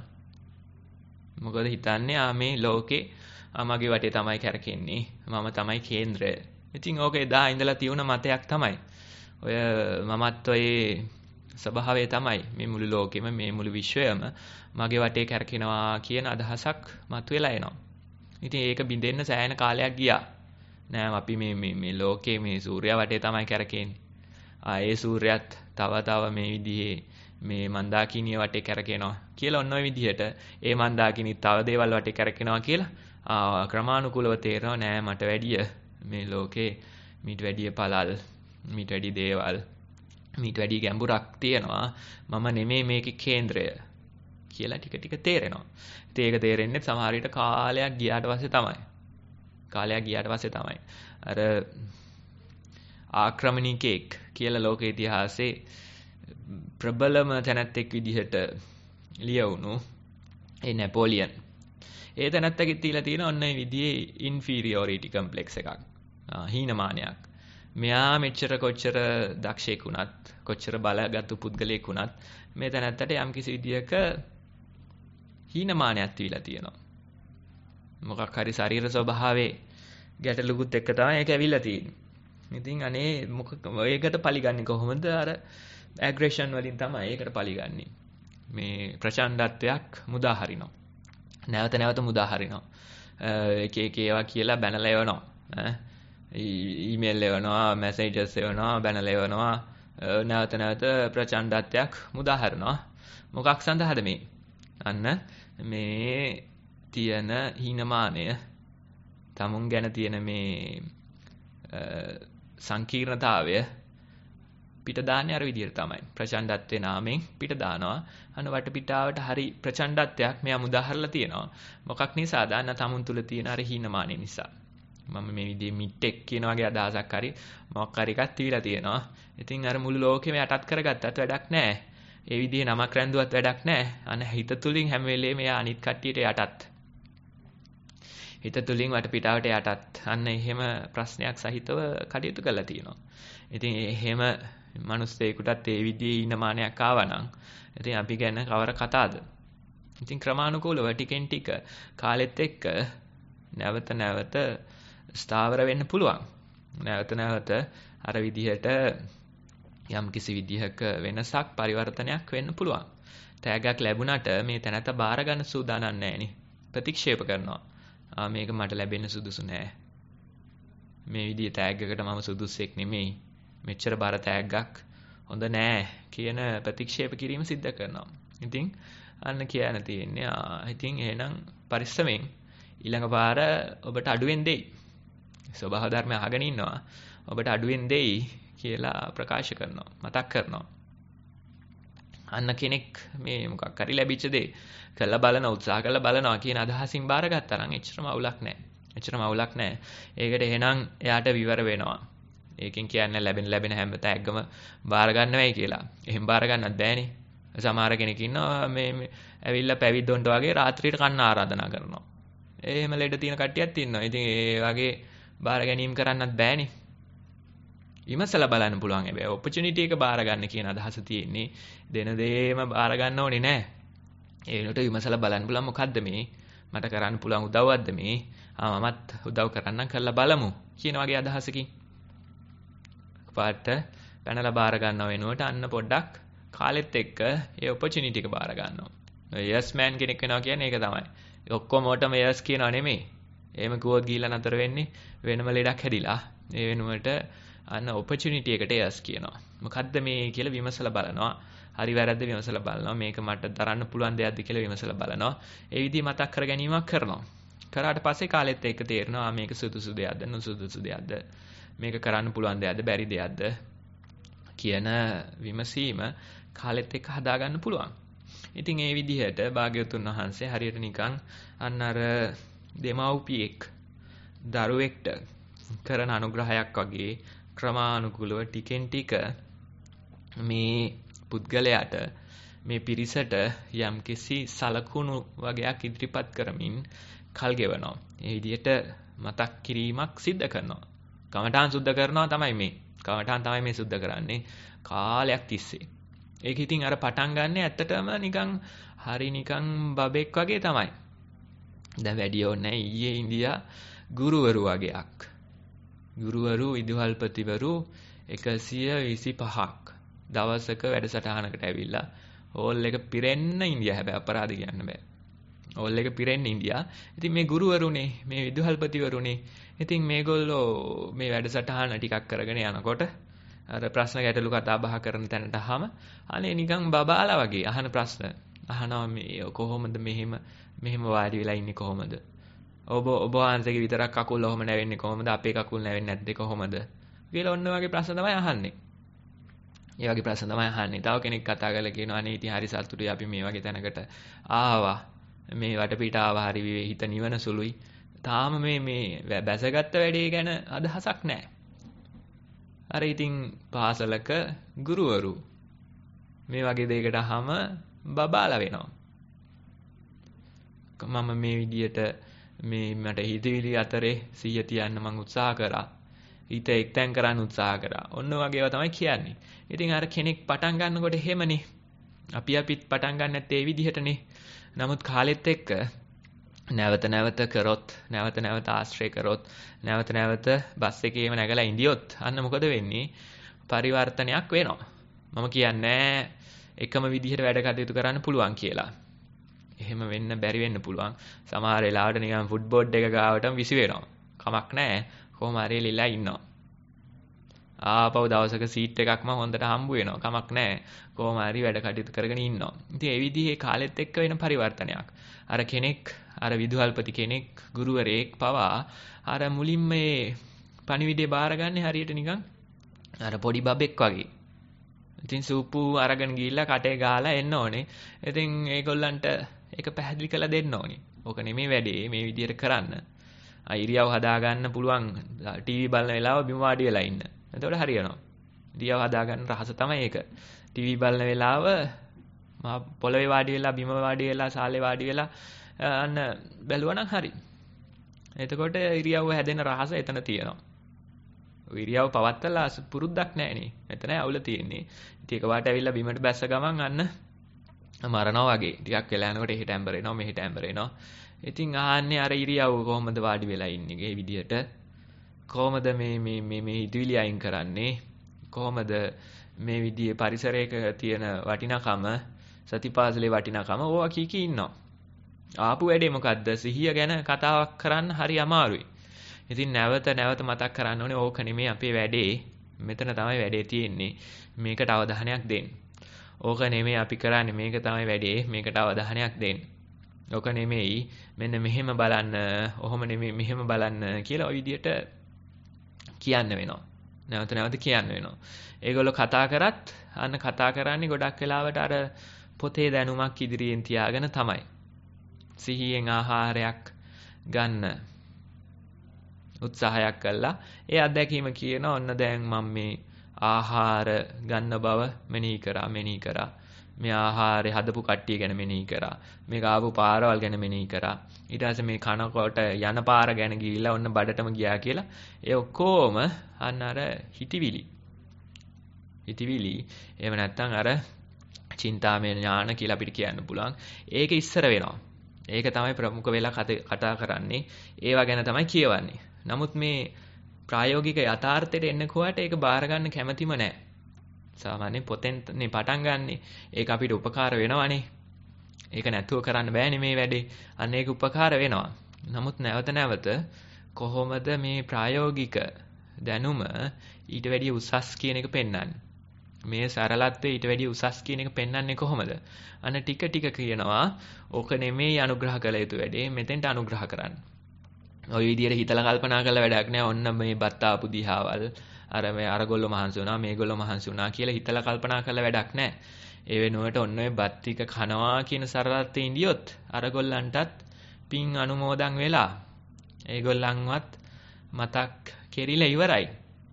මොකද හිතන්නේ මේ ලෝකේ මගේ වටේ තමයි කරකෙන්නේ. මම තමයි කේන්ද්‍රය. ඉතින් ඕක එදා ඉඳලා තියුණ මතයක් තමයි. ඔය මමත් ඔය ස්වභාවය තමයි මේ මුළු ලෝකෙම මේ මුළු විශ්වයම මගේ වටේ කරකිනවා කියන අදහසක් මතුවලා එනවා. ඉතින් ඒක බින්දෙන්න සෑහෙන කාලයක් ගියා. නෑ අපි මේ ලෝකේ මේ සූර්යයා වටේ තමයි කරකෙන්නේ. ඒ සූර්යයත් තව මේ විදිහේ මේ මන්දාකිනිය වටේ කරකිනවා කියලා ඔන්න ඔය විදිහට ඒ මන්දාකිනි තව දේවල් වටේ කරකිනවා කියලා ක්‍රමානුකූලව තේරෙනවා නෑ මට වැඩිය මේ ලෝකේ මීට වැඩිය පළල් මීට වැඩි දේවල් මීට වැඩි ගැඹුරක් තියෙනවා මම නෙමෙයි මේකේ කේන්ද්‍රය කියලා ටික ටික තේරෙනවා. ඉතින් ඒක තේරෙන්නේ සමහර විට කාලයක් ගියාට පස්සේ තමයි. අර ආක්‍රමණිකෙක් කියලා ලෝක ඉතිහාසයේ ප්‍රබලම තැනැත්තෙක් විදිහට ලියවුණු ඒ නැපෝලියන්. ඒ තැනැත්තගෙත් තියලා තියෙන ඔන්න ඒ විදිහේ ඉන්ෆීරියොරිටි කම්ප්ලෙක්ස් එකක්. හීනමානයක්. මෙයා මෙච්චර කොච්චර දක්ෂයෙක් වුණත් කොච්චර බලගත්තු පුද්ගලයෙක් වුණත් මේ තැනැත්තට යම්කිසි විදිහක හීනමානයක් තියලා තියෙනවා. මොකක් හරි ශරීර ස්වභාවයේ ගැටලුකුත් එක්ක තමයි ඒක ඇවිල්ලා තියෙන්නේ. ඉතින් අනේ ඒකට පරිගන්නේ කොහොමද? අර ඇග්‍රෙෂන් වලින් තමයි ඒකට පරිගන්නේ. මේ ප්‍රචණ්ඩත්වයක් මුදා හරිනවා. නැවත මුදා හරිනවා. එක ඒවා කියලා බැනලා එවනවා. Email එවනවා, messages එවනවා, බැනලා එවනවා. නැවත ප්‍රචණ්ඩත්වයක් මුදා හරිනවා. මොකක් සඳහාද මේ? අන්න මේ තියෙන හීනමානය තමුන් ගැන තියෙන මේ සංකීර්ණතාවය පිට දාන්නේ අර විදිහට තමයි. ප්‍රචණ්ඩත්වයේ නාමයෙන් පිට දානවා. වටපිටාවට හරි ප්‍රචණ්ඩත්වයක් මෙයා මුදාහරලා තියෙනවා. මොකක් නිසාද? අන්න තමුන් තුල තියෙන අර හීනමානය නිසා. මම මේ විදිහේ මිට්ටෙක් කියන වගේ අදහසක් හරි මොකක් හරි එකක් තියලා තියෙනවා. ඉතින් අර මුළු ලෝකෙම යටත් කරගත්තත් වැඩක් නැහැ. ඒ විදිහේ නමක් රැඳුවත් වැඩක් නැහැ. අන්න හිත තුලින් හැම වෙලේම එයා අනිත් කට්ටියට යටත්. හිත තුලින් වටපිටාවට යටත්. අන්න එහෙම ප්‍රශ්නයක් සහිතව කටයුතු කරලා තියෙනවා. ඉතින් එහෙම මිනිස්සෙකුටත් ඒ විදිහේ ඉනමානයක් ආවනම් ඉතින් අපි ගැන කවර කතාවද? ඉතින් ක්‍රමානුකූලව ටිකෙන් ටික කාලෙත් එක්ක නැවත ස්ථාවර වෙන්න පුළුවන්. නැවත අර විදිහට යම් කිසි විදිහක වෙනසක් පරිවර්තනයක් වෙන්න පුළුවන්. තෑග්ගක් ලැබුණාට මේ තැනත බාර ගන්න සූදානම් නැහෙනි. ප්‍රතික්ෂේප කරනවා. මේක මට ලැබෙන්න සුදුසු නෑ. මේ විදිහේ තෑග්ගකට මම සුදුස්සෙක් නෙමෙයි. මෙච්චර බාර තෑග්ගක් හොඳ නෑ කියන ප්‍රතික්ෂේප කිරීම සිද්ධ කරනවා. ඉතින් අන්න කියන්න තියෙන්නේ ඉතින් එහෙනම් පරිස්සමෙන් ඊළඟ පාර ඔබට අඩුවෙන් දෙයි. ස්වභාව ධර්ම අහගෙන ඉන්නවා. ඔබට අඩුවෙන් දෙයි කියලා ප්‍රකාශ කරනවා. මතක් කරනවා. අන්න කෙනෙක් මේ මොකක් හරි ලැබිච්ච දේ කළා බලන උත්සාහ කළා බලනවා කියන අදහසින් බාරගත්තා නම් එච්චරම අවුලක් නැහැ. ඒකට එහෙනම් එයාට විවර වෙනවා. ඒකෙන් කියන්නේ ලැබෙන හැම තෑග්ගම බාර ගන්න වෙයි කියලා. එහෙම බාර ගන්නත් බෑනේ. සමහර කෙනෙක් ඉන්නවා මේ ඇවිල්ලා පැවිද්දොන්ට වගේ රාත්‍රියට කන්න ආරාධනා කරනවා. එහෙම ලෙඩ තියෙන කට්ටියක් ඉන්නවා. ඉතින් ඒ වගේ බාර ගැනීම කරන්නත් බෑනේ. විමසලා බලන්න පුළුවන්. හැබැයි ඔපචුනිටි එක බාර ගන්න කියන අදහස තියෙන්නේ දෙන දේම බාර ගන්න ඕනේ නෑ. ඒ වෙනකොට විමසලා බලන්න පුළුවන් මොකද්ද මේ මට කරන්න පුළුවන් උදව්වක්ද මේ? මමත් උදව් කරන්නම් කරලා බලමු කියන වගේ අදහසකින්. පාට පැනලා බාර ගන්නව වෙනුවට අන්න පොඩ්ඩක් කාලෙත් එක්ක ඒ ඔපචුනිටි එක බාර ගන්නවා. යස් මෑන් කෙනෙක් වෙනවා කියන්නේ ඒක තමයි. ඔක්කොමටම යස් කියනවා නෙමෙයි. එහෙම කිව්වොත් ගිහිල්ලා නතර වෙන්නේ වෙනම ලෙඩක් හැදිලා. ඒ වෙනුවට අන්න ඔපචුනිටි එකට යස් කියනවා. මොකද්ද මේ කියලා විමසලා බලනවා. හරි වැරද්ද විමසලා බලනවා. මේක මට දරන්න පුළුවන් දෙයක්ද කියලා විමසලා බලනවා. ඒ විදිහ මතක් කර ගැනීමක් කරනවා. කරාට පස්සේ කාලෙත් එක්ක තේරෙනවා මේක සුදුසු දෙයක්ද නුසුදුසු දෙයක්ද මේක කරන්න පුළුවන් දෙයක්ද බැරි දෙයක්ද කියන විමසීම කාලෙත් එක්ක හදාගන්න පුළුවන්. ඉතින් ඒ විදිහට භාග්‍යවතුන් වහන්සේ හරියට නිකන් අන්න අර දෙමව්පියෙක් දරුවෙක්ට කරන අනුග්‍රහයක් වගේ ක්‍රමානුකූලව ටිකෙන් ටික මේ පුද්ගලයාට මේ පිරිසට යම්කිසි සලකුණු වගේක් ඉදිරිපත් කරමින් කල් ගෙවනවා. ඒ විදිහට මතක් කිරීමක් සිද්ධ කරනවා. කමඨාන් සුද්ධ කරනවා තමයි මේ. කමඨාන් තමයි මේ සුද්ධ කරන්නේ කාලයක් තිස්සේ. ඒක ඉතින් අර පටන් ගන්න ඇත්තටම නිකන් හරි නිකන් බබෙක් වගේ තමයි. දැන් වැඩි ඕනේ ඊයේ ඉන්දියා ගුරුවරු වගේක්. ගුරුවරු විදුහල්පතිවරු 125ක් දවසක වැඩසටහනකට ඇවිල්ලා හෝල් එක පිරෙන්න ඉන්දියා හැබැයි අපරාධ කියන්න බෑ. හෝල් එක පිරෙන්න ඉන්දියා. ඉතින් මේ ගුරුවරුනේ මේ විදුහල්පතිවරුනේ ඉතින් මේගොල්ලෝ මේ වැඩසටහන ටිකක් කරගෙන යනකොට අර ප්‍රශ්න ගැටලු කතා බහ කරන තැනට ආවම අනේ නිකන් බබාලා වගේ අහන ප්‍රශ්න අහනවා මේ කොහොමද මෙහෙම වාඩි වෙලා ඉන්නේ කොහොමද? ඔබ වහන්සේගේ විතරක් කකුල් ඔහොම නැවෙන්නේ කොහොමද? අපේ කකුල් නැවෙන්නේ නැද්ද කොහොමද? කියලා ඔන්න වගේ ප්‍රශ්න තමයි අහන්නේ. ඒ වගේ ප්‍රශ්න තමයි අහන්නේ. තව කෙනෙක් කතා කරලා කියනවා අනේ ඉතින් හරි සතුටුයි අපි මේ වගේ තැනකට ආවා. මේ වටපිට ආවා හරි හිත නිවන සුළුයි. තාම මේ බැසගත්ත වැඩේ ගැන අදහසක් නැහැ. අර ඉතින් පාසලක ගුරුවරු මේ වගේ දෙයකට අහම බබාලා වෙනවා. මම මේ විදියට මේ මට හිතවිලි අතරේ සිහිය තියන්න මම උත්සාහ කරා. හිත එක්තෙන් කරන්න උත්සාහ කරා. ඔන්න වගේ ඒවා තමයි කියන්නේ. ඉතින් අර කෙනෙක් පටන් ගන්නකොට එහෙමනේ. අපිත් පටන් ගන්න නැත්තේ ඒ විදිහටනේ. නමුත් කාලෙත් එක්ක නැවත නැවත කරොත්, නැවත නැවත ආශ්‍රය කරොත්, නැවත නැවත බස් එකේම නැගලා ඉඳියොත් අන්න මොකද වෙන්නේ? පරිවර්තනයක් වෙනවා. මම කියන්නේ එකම විදිහට වැඩ කටයුතු කරන්න පුළුවන් කියලා. එහෙම වෙන්න බැරි වෙන්න පුළුවන්. සමහර වෙලාවට නිකන් ෆුට්බෝඩ් එක ගාවටම විසි වෙනවා. කමක් නැහැ. කොහොම හරි එලිලා ඉන්නවා. ආපහු දවසක සීට් එකක්ම හොඳට හම්බ වෙනවා. කමක් නැහැ. කොහොම හරි වැඩ කටයුතු කරගෙන ඉන්නවා. ඉතින් ඒ විදිහේ කාලෙත් එක්ක වෙන පරිවර්තනයක්. අර කෙනෙක් අර විදුහල්පති කෙනෙක් ගුරුවරයෙක් පවා අර මුලින්ම මේ පණිවිඩය බාරගන්නේ හරියට නිකන් අර පොඩි බබෙක් වගේ. ඉතින් සූපු අරගෙන ගිහිල්ලා කටේ ගාලා එන්න ඕනේ. ඉතින් ඒගොල්ලන්ට ඒක පැහැදිලි කරලා දෙන්න ඕනේ. ඕක නෙමෙයි වැඩේ මේ විදිහට කරන්න. ඉරියව් හදාගන්න පුළුවන් ටීවී බලන වෙලාව බිම වාඩි වෙලා ඉන්න. එතකොට හරියනවා. ඉරියව් හදාගන්න රහස තමයි ඒක. ටීවී බලන වෙලාව පොළවේ වාඩි වෙලා බිම වාඩි වෙලා සාලේ වාඩි වෙලා අන්න බැලුවා නම් හරි. එතකොට ඉරියව්ව හැදෙන රහස එතන තියෙනවා. ඉරියව් පවත්තලා පුරුද්දක් නැහැනේ. එතනයි අවුල තියෙන්නේ. ඉතින් එකපාරට ඇවිල්ලා බිමට බැස්ස ගමන් අන්න මරනවා වගේ. ටිකක් වෙලා යනකොට එහෙට ඇම්බර් එනවා මෙහෙට ඇම්බර් එනවා. ඉතින් ආන්නේ අර ඉරියව් කොහොමද වාඩි වෙලා ඉන්නේ ගේ විදියට කොහොමද මේ හිතවිලි අයින් කරන්නේ කොහොමද මේ විදිහේ පරිසරයක තියෙන වටිනාකම සතිපාසලේ වටිනාකම ඕවා කී ඉන්නවා. ආපු වැඩේ මොකද්ද? සිහිය ගැන කතාවක් කරන්න හරි අමාරුයි. ඉතින් නැවත මතක් කරන්න ඕනේ ඕක නෙමෙයි අපේ වැඩේ. මෙතන තමයි වැඩේ තියෙන්නේ. මේකට අවධානයක් දෙන්න. ඕක නෙමෙයි අපි කරන්නේ මේක තමයි වැඩේ. මේකට අවධානයක් දෙන්න. ඕක නෙමෙයි මෙන්න මෙහෙම බලන්න, ඔහොම නෙමෙයි මෙහෙම බලන්න කියලා ওই විදිහට කියන්න වෙනවා. නැවත කියන්න වෙනවා. ඒගොල්ලෝ කතා කරත් අන්න කතා කරන්නේ ගොඩක් වෙලාවට අර පොතේ දැනුමක් ඉදිරියෙන් තියාගෙන තමයි. සිහියෙන් ආහාරයක් ගන්න උත්සාහයක් කළා. ඒ අත්දැකීම කියන ඔන්න දැන් මම මේ ආහාර ගන්න බව මෙනෙහි කරා. මේ ආහාරය හදපු කට්ටිය ගැන මෙනෙහි කරා. මේක ආපු පාරවල් ගැන මෙනෙහි කරා. ඊට පස්සේ මේ කනකොට යන පාර ගැන ගිහිල්ලා ඔන්න බඩටම ගියා කියලා. ඒ ඔක්කොම අන්න අර හිතවිලි. එහෙම නැත්නම් අර චින්තාමය ඥාන කියලා අපිට කියන්න පුළුවන්. ඒක ඉස්සර වෙනවා. ඒක තමයි ප්‍රමුඛ වෙලා කතා කරන්නේ. ඒවා ගැන තමයි කියවන්නේ. නමුත් මේ ප්‍රායෝගික යථාර්ථයට එන්න කොහට ඒක බාර ගන්න කැමැතිම නැහැ. සාමාන්‍යයෙන් පොතෙන්නේ පටන් ගන්නෙ. ඒක අපිට උපකාර වෙනවනේ. ඒක නැතුව කරන්න බෑනේ මේ වැඩේ. අන්න ඒක උපකාර වෙනවා. නමුත් නැවත කොහොමද මේ ප්‍රායෝගික දැනුම ඊට වැඩිය උසස් කියන එක පෙන්වන්නේ? මේ සරලත්වයේ ඊට වැඩිය උසස් කියන එක පෙන්වන්නේ කොහොමද? අන්න ටික කියනවා ඕක නෙමෙයි අනුග්‍රහ කළ යුතු වැඩේ. මෙතෙන්ට අනුග්‍රහ කරන්න. ওই විදිහට හිතලා කල්පනා කරලා වැඩක් නැහැ. ඔන්න මේ බත් ආපු දිහාවල් අරගොල්ලෝ මහන්සි වුණා, මේගොල්ලෝ මහන්සි වුණා කියලා හිතලා කල්පනා කරලා වැඩක් නැහැ. ඒ වෙනුවට ඔන්න ඔය බත් ටික කනවා කියන සරලත්වයේ ඉඳියොත් අරගොල්ලන්ටත් පින් අනුමෝදන් වෙලා ඒගොල්ලන්වත් මතක් කෙරිලා ඉවරයි.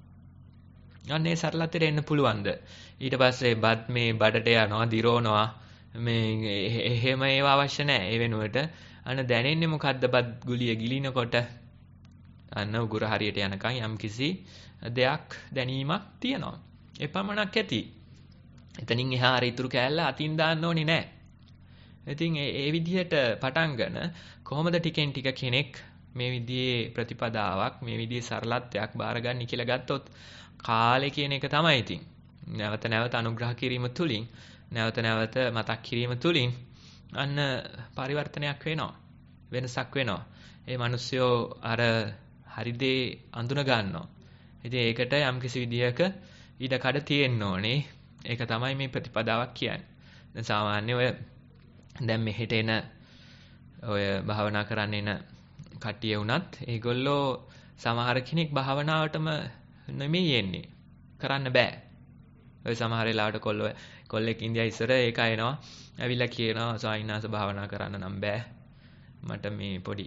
අනේ සරලත්වයට එන්න පුළුවන්ද? ඊට පස්සේ බත් මේ බඩට යනවා, දිරෝනවා. මේ එහෙම ඒවා අවශ්‍ය නැහැ. ඒ වෙනුවට අන්න දැනෙන්නේ මොකද්ද? බත් ගුලිය ගිලිනකොට අන්න උගුර හරියට යනකම් යම්කිසි දෙයක් දැනීමක් තියෙනවා. එපමණක් ඇති. එතනින් එහා අර ඉතුරු කෑල්ල අතින් දාන්න ඕනේ නැහැ. ඉතින් ඒ විදිහට පටන්ගෙන කොහොමද ටිකෙන් ටික කෙනෙක් මේ විදිහේ ප්‍රතිපදාවක්, මේ විදිහේ සරලත්වයක් බාරගන්නේ කියලා ගත්තොත් කාලය කියන එක තමයි ඉතින්. නැවත අනුග්‍රහ කිරීම තුලින්, නැවත මතක් කිරීම තුලින් අන්න පරිවර්තනයක් වෙනවා. වෙනසක් වෙනවා. ඒ මිනිස්සුયો අර හරි දේ අඳුන ගන්නවා. ඉතින් ඒකට යම්කිසි විදියක ඊට කඩ තියෙන්න ඕනේ. ඒක තමයි මේ ප්‍රතිපදාවක් කියන්නේ. දැන් සාමාන්‍ය ඔය දැන් මෙහෙට එන ඔය භාවනා කරන්න එන කට්ටිය වුණත් ඒගොල්ලෝ සමහර කෙනෙක් භාවනාවටම නෙමෙයි එන්නේ. කරන්න බෑ. ඔය සමහර වෙලාවට කොල්ලෙක් ඉන්දියා ඉස්සර ඒක එනවා. ඇවිල්ලා කියනවා සායිනාස භාවනා කරන්න නම් බෑ. මට මේ පොඩි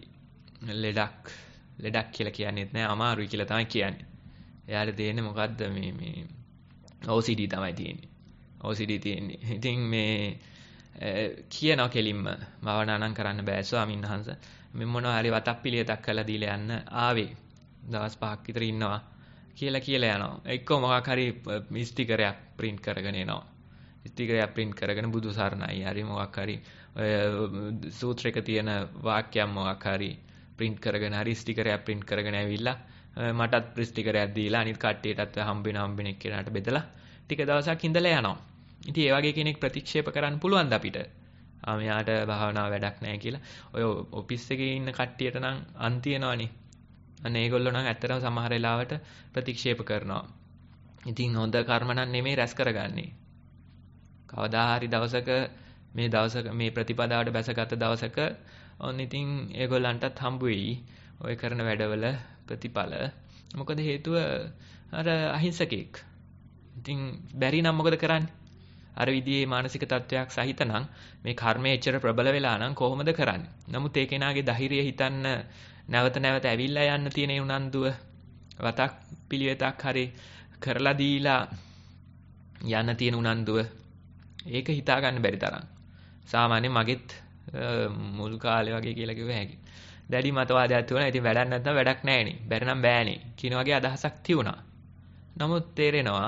ලෙඩක් කියලා කියන්නේත් නෑ, අමාරුයි කියලා තමයි කියන්නේ. එයාට තියෙන්නේ මොකද්ද මේ OCD තමයි තියෙන්නේ. OCD තියෙන්නේ. ඉතින් මේ කියනවා කෙලින්ම භාවනා නම් කරන්න බෑ ස්වාමීන් වහන්සේ. මම මොනවා හරි වතක් පිළිවෙතක් කරලා දීලා යන්න ආවේ. දවස් 5ක් විතර ඉන්නවා කියලා යනවා. එක්කෝ මොකක් හරි ස්ටිකරයක් print කරගෙන එනවා. ස්ටිකරයක් print කරගෙන බුදු සරණයි හරි මොකක් හරි ඔය සූත්‍රයක තියෙන වාක්‍යයක් මොකක් හරි print කරගෙන හරි ස්ටිකරයක් print කරගෙන ඇවිල්ලා මටත් ස්ටිකරයක් දීලා අනිත් කට්ටියටත් හම්බෙන එක්කෙනාට බෙදලා ටික දවසක් ඉඳලා යනවා. ඉතින් ඒ වගේ කෙනෙක් ප්‍රතික්ෂේප කරන්න පුළුවන්ද අපිට? මෙයාට භාවනාව වැඩක් නැහැ කියලා. ඔය ඔෆිස් එකේ ඉන්න කට්ටියට නම් අන් තියනවනේ. අන්න ඒගොල්ලෝ නම් ඇත්තටම සමහර වෙලාවට ප්‍රතික්ෂේප කරනවා. ඉතින් හොඳ කර්ම නම් නෙමෙයි රැස් කරගන්නේ. කවදා හරි දවසක මේ ප්‍රතිපදාවට බැසගත් දවසක ඔන්න ඉතින් ඒගොල්ලන්ටත් හම්බ වෙයි ඔය කරන වැඩවල ප්‍රතිඵල. මොකද හේතුව අර අහිංසකෙක්. ඉතින් බැරි නම් මොකද කරන්නේ? අර විදිහේ මානසික තත්වයක් සහිත නම් මේ කර්මය එච්චර ප්‍රබල වෙලා නම් කොහොමද කරන්නේ? නමුත් ඒ කෙනාගේ ධෛර්යය හිතන්න නැවත ඇවිල්ලා යන්න තියෙන උනන්දුව වතක් පිළිවෙතක් හරි කරලා දීලා යන්න තියෙන උනන්දුව ඒක හිතා ගන්න බැරි තරම්. සාමාන්‍යයෙන් මගෙත් මුල් කාලේ වගේ කියලා කිව්ව හැකි. දැඩි මතවාදයක් තිබුණා. ඉතින් වැඩක් නැත්නම් වැඩක් නැහැනේ. බැරි නම් බෑනේ කියන වගේ අදහසක් තිබුණා. නමුත් තේරෙනවා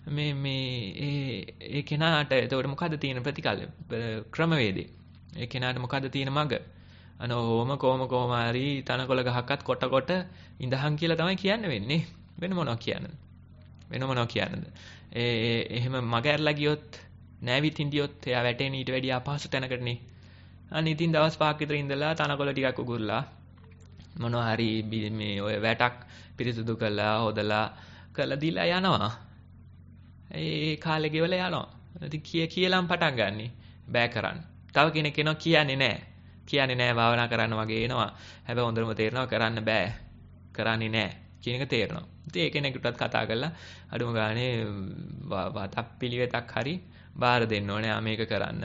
ඒ කෙනාට එතකොට මොකද්ද තියෙන ක්‍රමවේදේ? ඒ කෙනාට මොකද්ද තියෙන මඟ? කොහොම හරි තනකොළ ගහක්වත් කොට ඉඳහන් කියලා තමයි කියන්න වෙන්නේ. වෙන මොනවා කියන්නද? එහෙම මග ඇරලා ගියොත් නැවිත් ඉඳියොත් එයා වැටෙන ඊට වැඩිය අපහසු තැනකටනේ. අනේ ඉතින් දවස් 5ක් විතර ඉඳලා තනකොළ ටිකක් උගුරලා මොනවා හරි මේ ඔය වැටක් පිරිසුදු කරලා හොදලා දීලා යනවා. ඒ කාලේ ගෙවලා යනවා. ඉතින් කියලාම් පටන් ගන්නෙ බෑ කරන්න. තව කෙනෙක් එනවා කියන්නේ නෑ භාවනා කරන්න වගේ එනවා. හැබැයි හොඳටම තේරෙනවා කරන්න බෑ. කරන්නේ නෑ කියන එක තේරෙනවා. ඉතින් ඒ කෙනෙකුටත් කතා කරලා අඩුම ගානේ වතක් පිළිවෙතක් හරි බාර දෙන්න ඕනේ මේක කරන්න.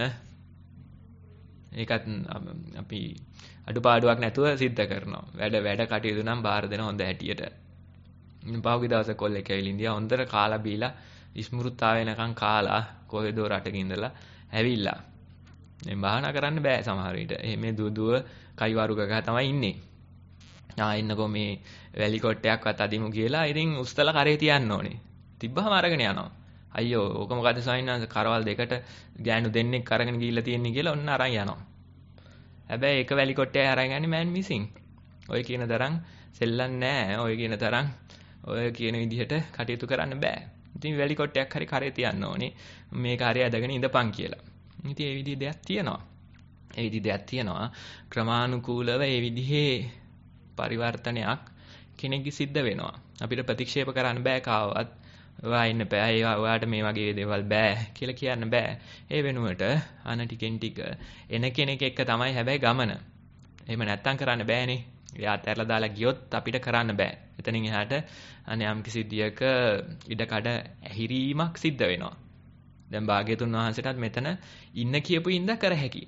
ඒකත් අපි අඩුපාඩුවක් නැතුව සිද්ධ කරනවා. වැඩ කටයුතු නම් බාර දෙන හොඳ හැටියට. පහුගිය දවසේ කොල්ලෙක් ඇවිල්ලා ඉන්දියා හොඳට කාලා බීලා ඉස්මෘතාව වෙනකන් කාලා කොහෙදෝ රටක ඉඳලා ඇවිල්ලා. දැන් භාවනා කරන්න බෑ සමහර විට. මේ දුව කයිවාරු ගගා තමයි ඉන්නේ. එන්නකෝ මේ වැලි කොට්ටයක්වත් අදිමු කියලා ඉතින් උස්තල කරේ තියන්න ඕනේ. තිබ්බහම අරගෙන යනවා. අයියෝ ඕක මොකද ස්වාමීන් වහන්සේ කරවල් දෙකට ගෑනු දෙන්නෙක් අරගෙන ගිහිල්ලා තියෙන්නේ කියලා ඔන්න අරන් යනවා. හැබැයි එක වැලි කොට්ටයයි අරන් යන්නේ මෑන් මිසින්. ඔය කියන තරම් සෙල්ලම් නෑ. ඔය කියන තරම් ඔය කියන විදිහට කටයුතු කරන්න බෑ. ඉතින් වැලි කොට්ටයක් හරි කරේ තියන්න ඕනේ. මේක හරි ඇදගෙන ඉඳපන් කියලා. ඉතින් ඒ විදිහේ දෙයක් තියෙනවා. ඒ විදිහේ දෙයක් තියෙනවා. ක්‍රමානුකූලව ඒ විදිහේ පරිවර්තනයක් කෙනෙක්ගේ සිද්ධ වෙනවා. අපිට ප්‍රතික්ෂේප කරන්න බෑ කාවවත්. ඔයා ඉන්න බෑ. ඔයාට මේ වගේ දේවල් බෑ කියලා කියන්න බෑ. ඒ වෙනුවට අන ටිකෙන් ටික එන කෙනෙක් එක්ක තමයි හැබැයි ගමන. එහෙම නැත්තම් කරන්න බෑනේ. එයා අතහැරලා දාලා ගියොත් අපිට කරන්න බෑ. එතනින් එහාට අනේ යම් කිසි විදියක ඉඩකඩ ඇහිරීමක් සිද්ධ වෙනවා. දැන් භාග්‍යතුන් වහන්සේටත් මෙතන ඉන්න කියපු ඉඳ කර හැකි.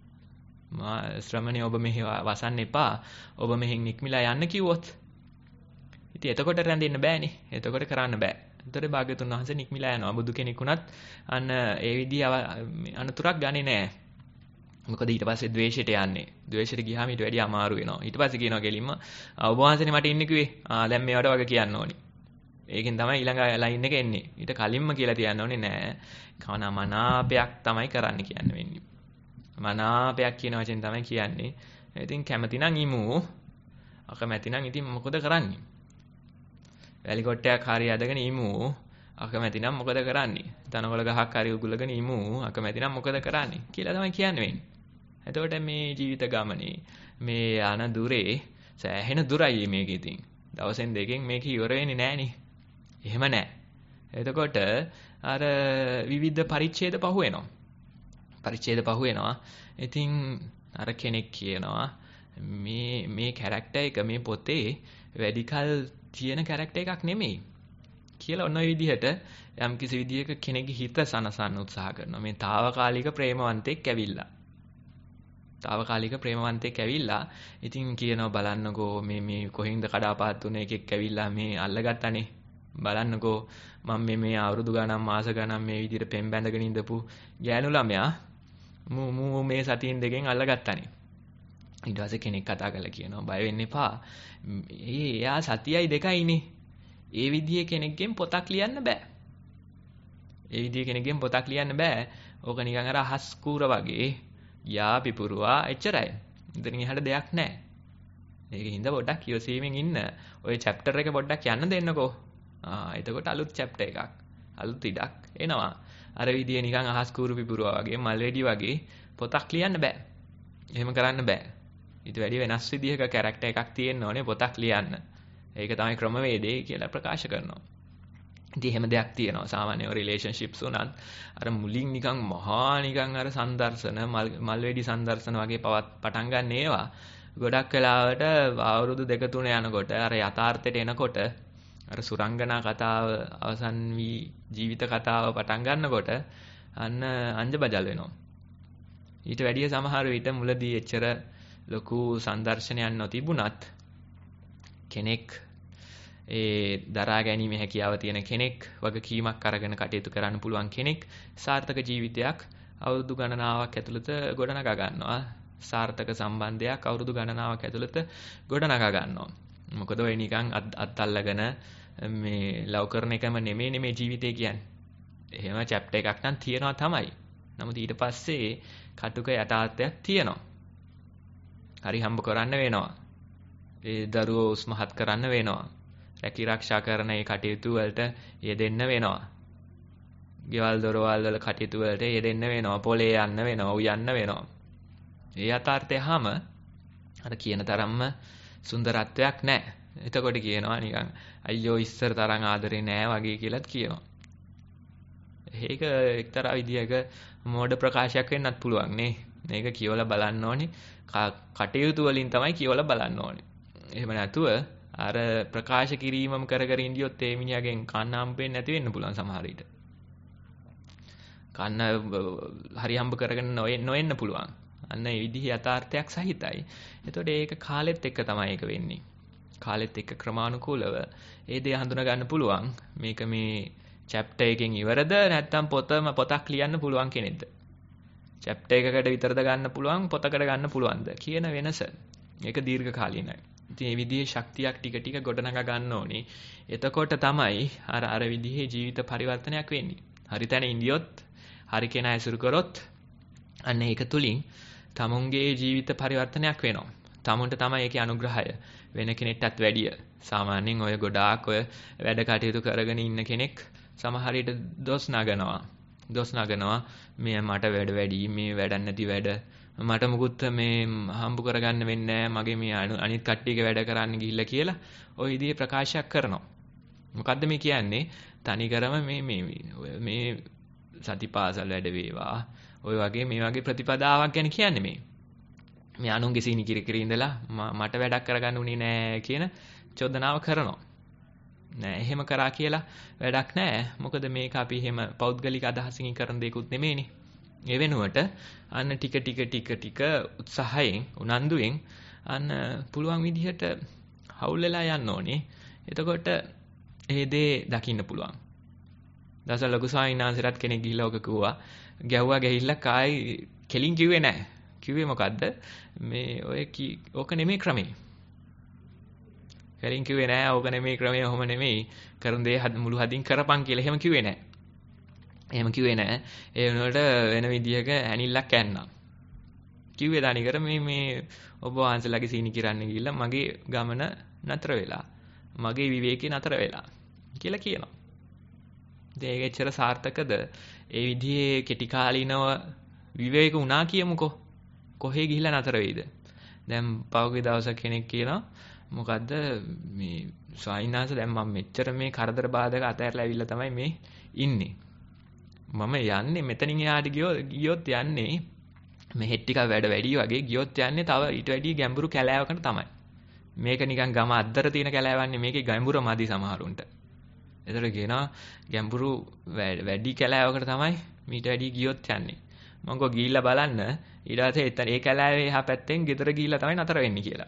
ශ්‍රමණේ ඔබ මෙහි වසන්න එපා. ඔබ මෙහෙන් නික්මිලා යන්න කිව්වොත්. ඉතින් එතකොට රැඳෙන්න බෑනේ. එතකොට කරන්න බෑ. එතකොට භාග්‍යතුන් වහන්සේ නික්මිලා යනවා. බුදු කෙනෙක් වුණත් අන්න ඒ විදිහ අනතුරක් ගන්නේ නෑ. මොකද ඊට පස්සේ ද්වේෂයට යන්නේ. ද්වේෂයට ගියාම ඊට වැඩිය අමාරු වෙනවා. ඊට පස්සේ කියනවා ගෙලින්ම ඔබ වහන්සේනේ මට ඉන්න කිව්වේ. දැන් මේවට වගේ කියන්න ඕනි. ඒකෙන් තමයි ඊළඟ ලයින් එක එන්නේ. ඊට කලින්ම කියලා තියන්න ඕනේ නෑ. කවනා මනාපයක් තමයි කරන්න කියන්න වෙන්නේ. මනාපයක් කියන වචෙන් තමයි කියන්නේ. ඉතින් කැමති නම් ඉමු. අකමැති නම් ඉතින් මොකද කරන්නේ? වැලි කොට්ටයක් හරිය අදගෙන ඉමු. අකමැති නම් මොකද කරන්නේ? තනකොළ ගහක් හරිය උගුලගෙන ඉමු. අකමැති නම් මොකද කරන්නේ? කියලා තමයි කියන්නේ වෙන්නේ. එතකොට මේ ජීවිත ගමනේ මේ යන දුරේ සෑහෙන දුරයි මේක ඉතින්. දවසෙන් දෙකෙන් මේක ඉවර වෙන්නේ නෑනේ. එහෙම නෑ. එතකොට අර විවිධ පරිච්ඡේද පහු වෙනවා. පරිච්ඡේද පහු වෙනවා. ඉතින් අර කෙනෙක් කියනවා මේ කැරක්ටර් එක මේ පොතේ වැඩිකල් තියෙන කැරක්ටර් එකක් නෙමෙයි කියලා ඔන්න ඔය විදිහට යම් කිසි විදිහක කෙනෙක්ගේ හිත සනසන්න උත්සාහ කරනවා. මේ తాවකාලික ප්‍රේමවන්තෙක් ඇවිල්ලා. తాවකාලික ප්‍රේමවන්තෙක් ඇවිල්ලා ඉතින් කියනවා බලන්නකෝ මේ කොහින්ද කඩාපාත් වුණ එකෙක් ඇවිල්ලා මේ අල්ලගත්තනේ. බලන්නකෝ මම මේ අවුරුදු ගණන් මාස ගණන් මේ විදිහට පෙන් බැඳගෙන ඉඳපු ගෑනු ළමයා මූ මේ සතියෙන් දෙකෙන් අල්ලගත්තනේ. ඊට පස්සේ කෙනෙක් කතා කරලා කියනවා බය වෙන්න එපා. එයා සතියයි දෙකයිනේ. ඒ විදිහේ කෙනෙක්ගෙන් පොතක් ලියන්න බෑ. ඒ විදිහේ කෙනෙක්ගෙන් පොතක් ලියන්න බෑ. ඕක නිකන් අර අහස් කූර වගේ යා පිපුරුවා එච්චරයි. ඉතින් එහාට දෙයක් නැහැ. ඒකින්ද පොඩ්ඩක් කියවීමෙන් ඉන්න. ඔය chapter එක පොඩ්ඩක් යන්න දෙන්නකෝ. එතකොට අලුත් chapter එකක්. අලුත් ඉඩක් එනවා. අර විදිහේ නිකන් අහස් කූරු පිපුරුවා වගේ මල් වෙඩි වගේ පොතක් ලියන්න බෑ. එහෙම කරන්න බෑ. ඊට වැඩි වෙනස් විදිහක කැරක්ටර් එකක් තියෙන්න ඕනේ පොතක් ලියන්න. ඒක තමයි ක්‍රමවේදය කියලා ප්‍රකාශ කරනවා. ඉතින් එහෙම දෙයක් තියෙනවා. සාමාන්‍යව රිලේෂන්ෂිප්ස් උනත් අර මුලින් නිකන් මහා නිකන් අර සංදර්ශන මල්වැඩි සංදර්ශන වගේ පටන් ගන්න ඒවා ගොඩක් වෙලාවට අවුරුදු 2-3 යනකොට අර යථාර්ථයට එනකොට අර සුරංගනා කතාව අවසන් වී ජීවිත කතාව පටන් ගන්නකොට අන්න අංජබජල් වෙනවා. ඊට වැඩිය සමහර විට මුලදී එච්චර ලොකු සංදර්ශනයක් නොතිබුණත් කෙනෙක් ඒ දරා ගැනීමේ හැකියාව තියෙන කෙනෙක් වගකීමක් අරගෙන කටයුතු කරන්න පුළුවන් කෙනෙක් සාර්ථක ජීවිතයක් අවුරුදු ගණනාවක් ඇතුළත ගොඩනගා ගන්නවා. සාර්ථක සම්බන්ධයක් අවුරුදු ගණනාවක් ඇතුළත ගොඩනගා ගන්නවා. මොකද ඔය නිකන් අත්අල්ලගෙන මේ ලව් කරන එකම නෙමෙයි මේ ජීවිතය කියන්නේ. එහෙම chapter එකක් නම් තියෙනවා තමයි. නමුත් ඊට පස්සේ කටුක යථාර්ථයක් තියෙනවා. හරි හම්බ කරන්න වෙනවා. ඒ දරුවෝ උස්මහත් කරන්න වෙනවා. රැකී ආරක්ෂා කරන ඒ කටයුතු වලට යෙදෙන්න වෙනවා. ගෙවල් දොරවල් වල කටයුතු වලට යෙදෙන්න වෙනවා. පොලේ යන්න වෙනවා. උයන්න වෙනවා. ඒ යථාර්ථයම අර කියන තරම්ම සුන්දරත්වයක් නැහැ. එතකොට කියනවා නිකන් අයියෝ ඉස්සර තරම් ආදරේ නැහැ වගේ කියලාත් කියනවා. ඒක එක්තරා විදියක මෝඩ ප්‍රකාශයක් වෙන්නත් පුළුවන් නේ. මේක කියවලා බලන්න ඕනේ. කටයුතු වලින් තමයි කියවලා බලන්න ඕනේ. එහෙම නැතුව අර ප්‍රකාශ කිරීමම කර ඉඳියොත් ඒ මිනිහගෙන් කන්න හම්බෙන්නේ නැති වෙන්න පුළුවන් සමහර විට. කන්න හරි හම්බ කරගෙන නොෙන්න පුළුවන්. අන්න ඒ විදිහේ යථාර්ථයක් සහිතයි. එතකොට ඒක කාලෙත් එක්ක තමයි ඒක වෙන්නේ. කාලෙත් එක්ක ක්‍රමානුකූලව ඒ දේ හඳුනා ගන්න පුළුවන්. මේක මේ chapter එකෙන් ඉවරද නැත්නම් පොතක් ලියන්න පුළුවන් කෙනෙක්ද? චැප්ටර් එකකට විතරද ගන්න පුළුවන් පොතකට ගන්න පුළුවන්ද කියන වෙනස. ඒක දීර්ඝ කාලීනයි. ඉතින් මේ විදිහේ ශක්තියක් ටික ටික ගොඩනගා ගන්න ඕනේ. එතකොට තමයි අර විදිහේ ජීවිත පරිවර්තනයක් වෙන්නේ. හරි තැන ඉඳියොත්, හරි කෙනා ඇසුරු කරොත් අන්න ඒක තුලින් තමුන්ගේ ජීවිත පරිවර්තනයක් වෙනවා. තමුන්ට තමයි ඒකේ අනුග්‍රහය වෙන කෙනෙක්ටත් වැඩිය. සාමාන්‍යයෙන් ඔය ගොඩාක් ඔය වැඩ කටයුතු කරගෙන ඉන්න කෙනෙක් සමහර විට දොස් නගනවා. මේ මට වැඩ වැඩි, මේ වැඩක් නැති වැඩ. මට මුකුත් මේ හම්බ කරගන්න වෙන්නේ නැහැ. මගේ මේ අනිත් කට්ටියගේ වැඩ කරන්න ගිහිල්ලා කියලා ඔය විදිහේ ප්‍රකාශයක් කරනවා. මොකද්ද මේ කියන්නේ? තනිකරම මේ සතිපාසල් වැඩ වේවා. ඔය වගේ මේ වගේ ප්‍රතිපදාවක් ගැන කියන්නේ මේ. මේ අනුන්ගේ සීනි කිරි ඉඳලා මට වැඩක් කරගන්න උනේ නෑ කියන චෝදනාව කරනවා. නෑ එහෙම කරා කියලා වැඩක් නෑ. මොකද මේක අපි එහෙම පෞද්ගලික අදහසින් කරන දෙයක්ුත් නෙමෙයිනේ. ඒ වෙනුවට අන්න ටික උත්සාහයෙන් උනන්දුවෙන් අන්න පුළුවන් විදිහට හවුල් වෙලා යන්න ඕනේ. එතකොට ඒ දේ දකින්න පුළුවන්. දවසක් ලොකු ස්වාමීන් වහන්සේලාත් කෙනෙක් ගිහිල්ලා ඔක කිව්වා. ගැව්වා ගිහිල්ලා කායි කෙලින් කිව්වේ නැහැ. කිව්වේ මොකද්ද? මේ ඔය ඕක නෙමෙයි ක්‍රමේ. කෙලින් කිව්වේ නෑ ඕක නෙමෙයි ක්‍රමේ, ඔහොම නෙමෙයි. කරන දේ මුළු හදින් කරපන් කියලා එහෙම කිව්වේ නෑ. ඒ වෙනුවට වෙන විදියක ඇනිල්ලක් ඇන්නා. කිව්වේ දානිකර මේ ඔබ වහන්සේලාගේ සීනි කිරන්න ගිහිල්ලා මගේ ගමන නතර වෙලා. මගේ විවේකේ නතර වෙලා කියලා කියනවා. ඒක එච්චර සාර්ථකද? ඒ විදිහේ කෙටි කාලිනව විවේක වුණා කියමුකෝ. කොහේ ගිහිල්ලා නතර වෙයිද? දැන් පහුගිය දවසක් කෙනෙක් කියනවා මොකද්ද මේ ස්වායිනාස දැන් මම මෙච්චර මේ කරදර බාධක අතහැරලා ඇවිල්ලා තමයි මේ ඉන්නේ. මම යන්නේ මෙතනින් එහාට ගියොත් යන්නේ මෙහෙත් ටික වැඩ වැඩි වගේ ගියොත් යන්නේ තව ඊට වැඩි ගැඹුරු කැලෑවකට තමයි. මේක නිකන් ගම අද්දර තියෙන කැලෑවන්නේ මේකේ ගැඹුර මදි සමහරුන්ට. ඒතර කියනවා ගැඹුරු වැඩි කැලෑවකට තමයි මීට වැඩි ගියොත් යන්නේ. මම ගෝ ගිහිල්ලා බලන්න ඊට පස්සේ එතන ඒ කැලෑවේ එහා පැත්තෙන් ගෙදර ගිහිල්ලා තමයි නතර වෙන්නේ කියලා.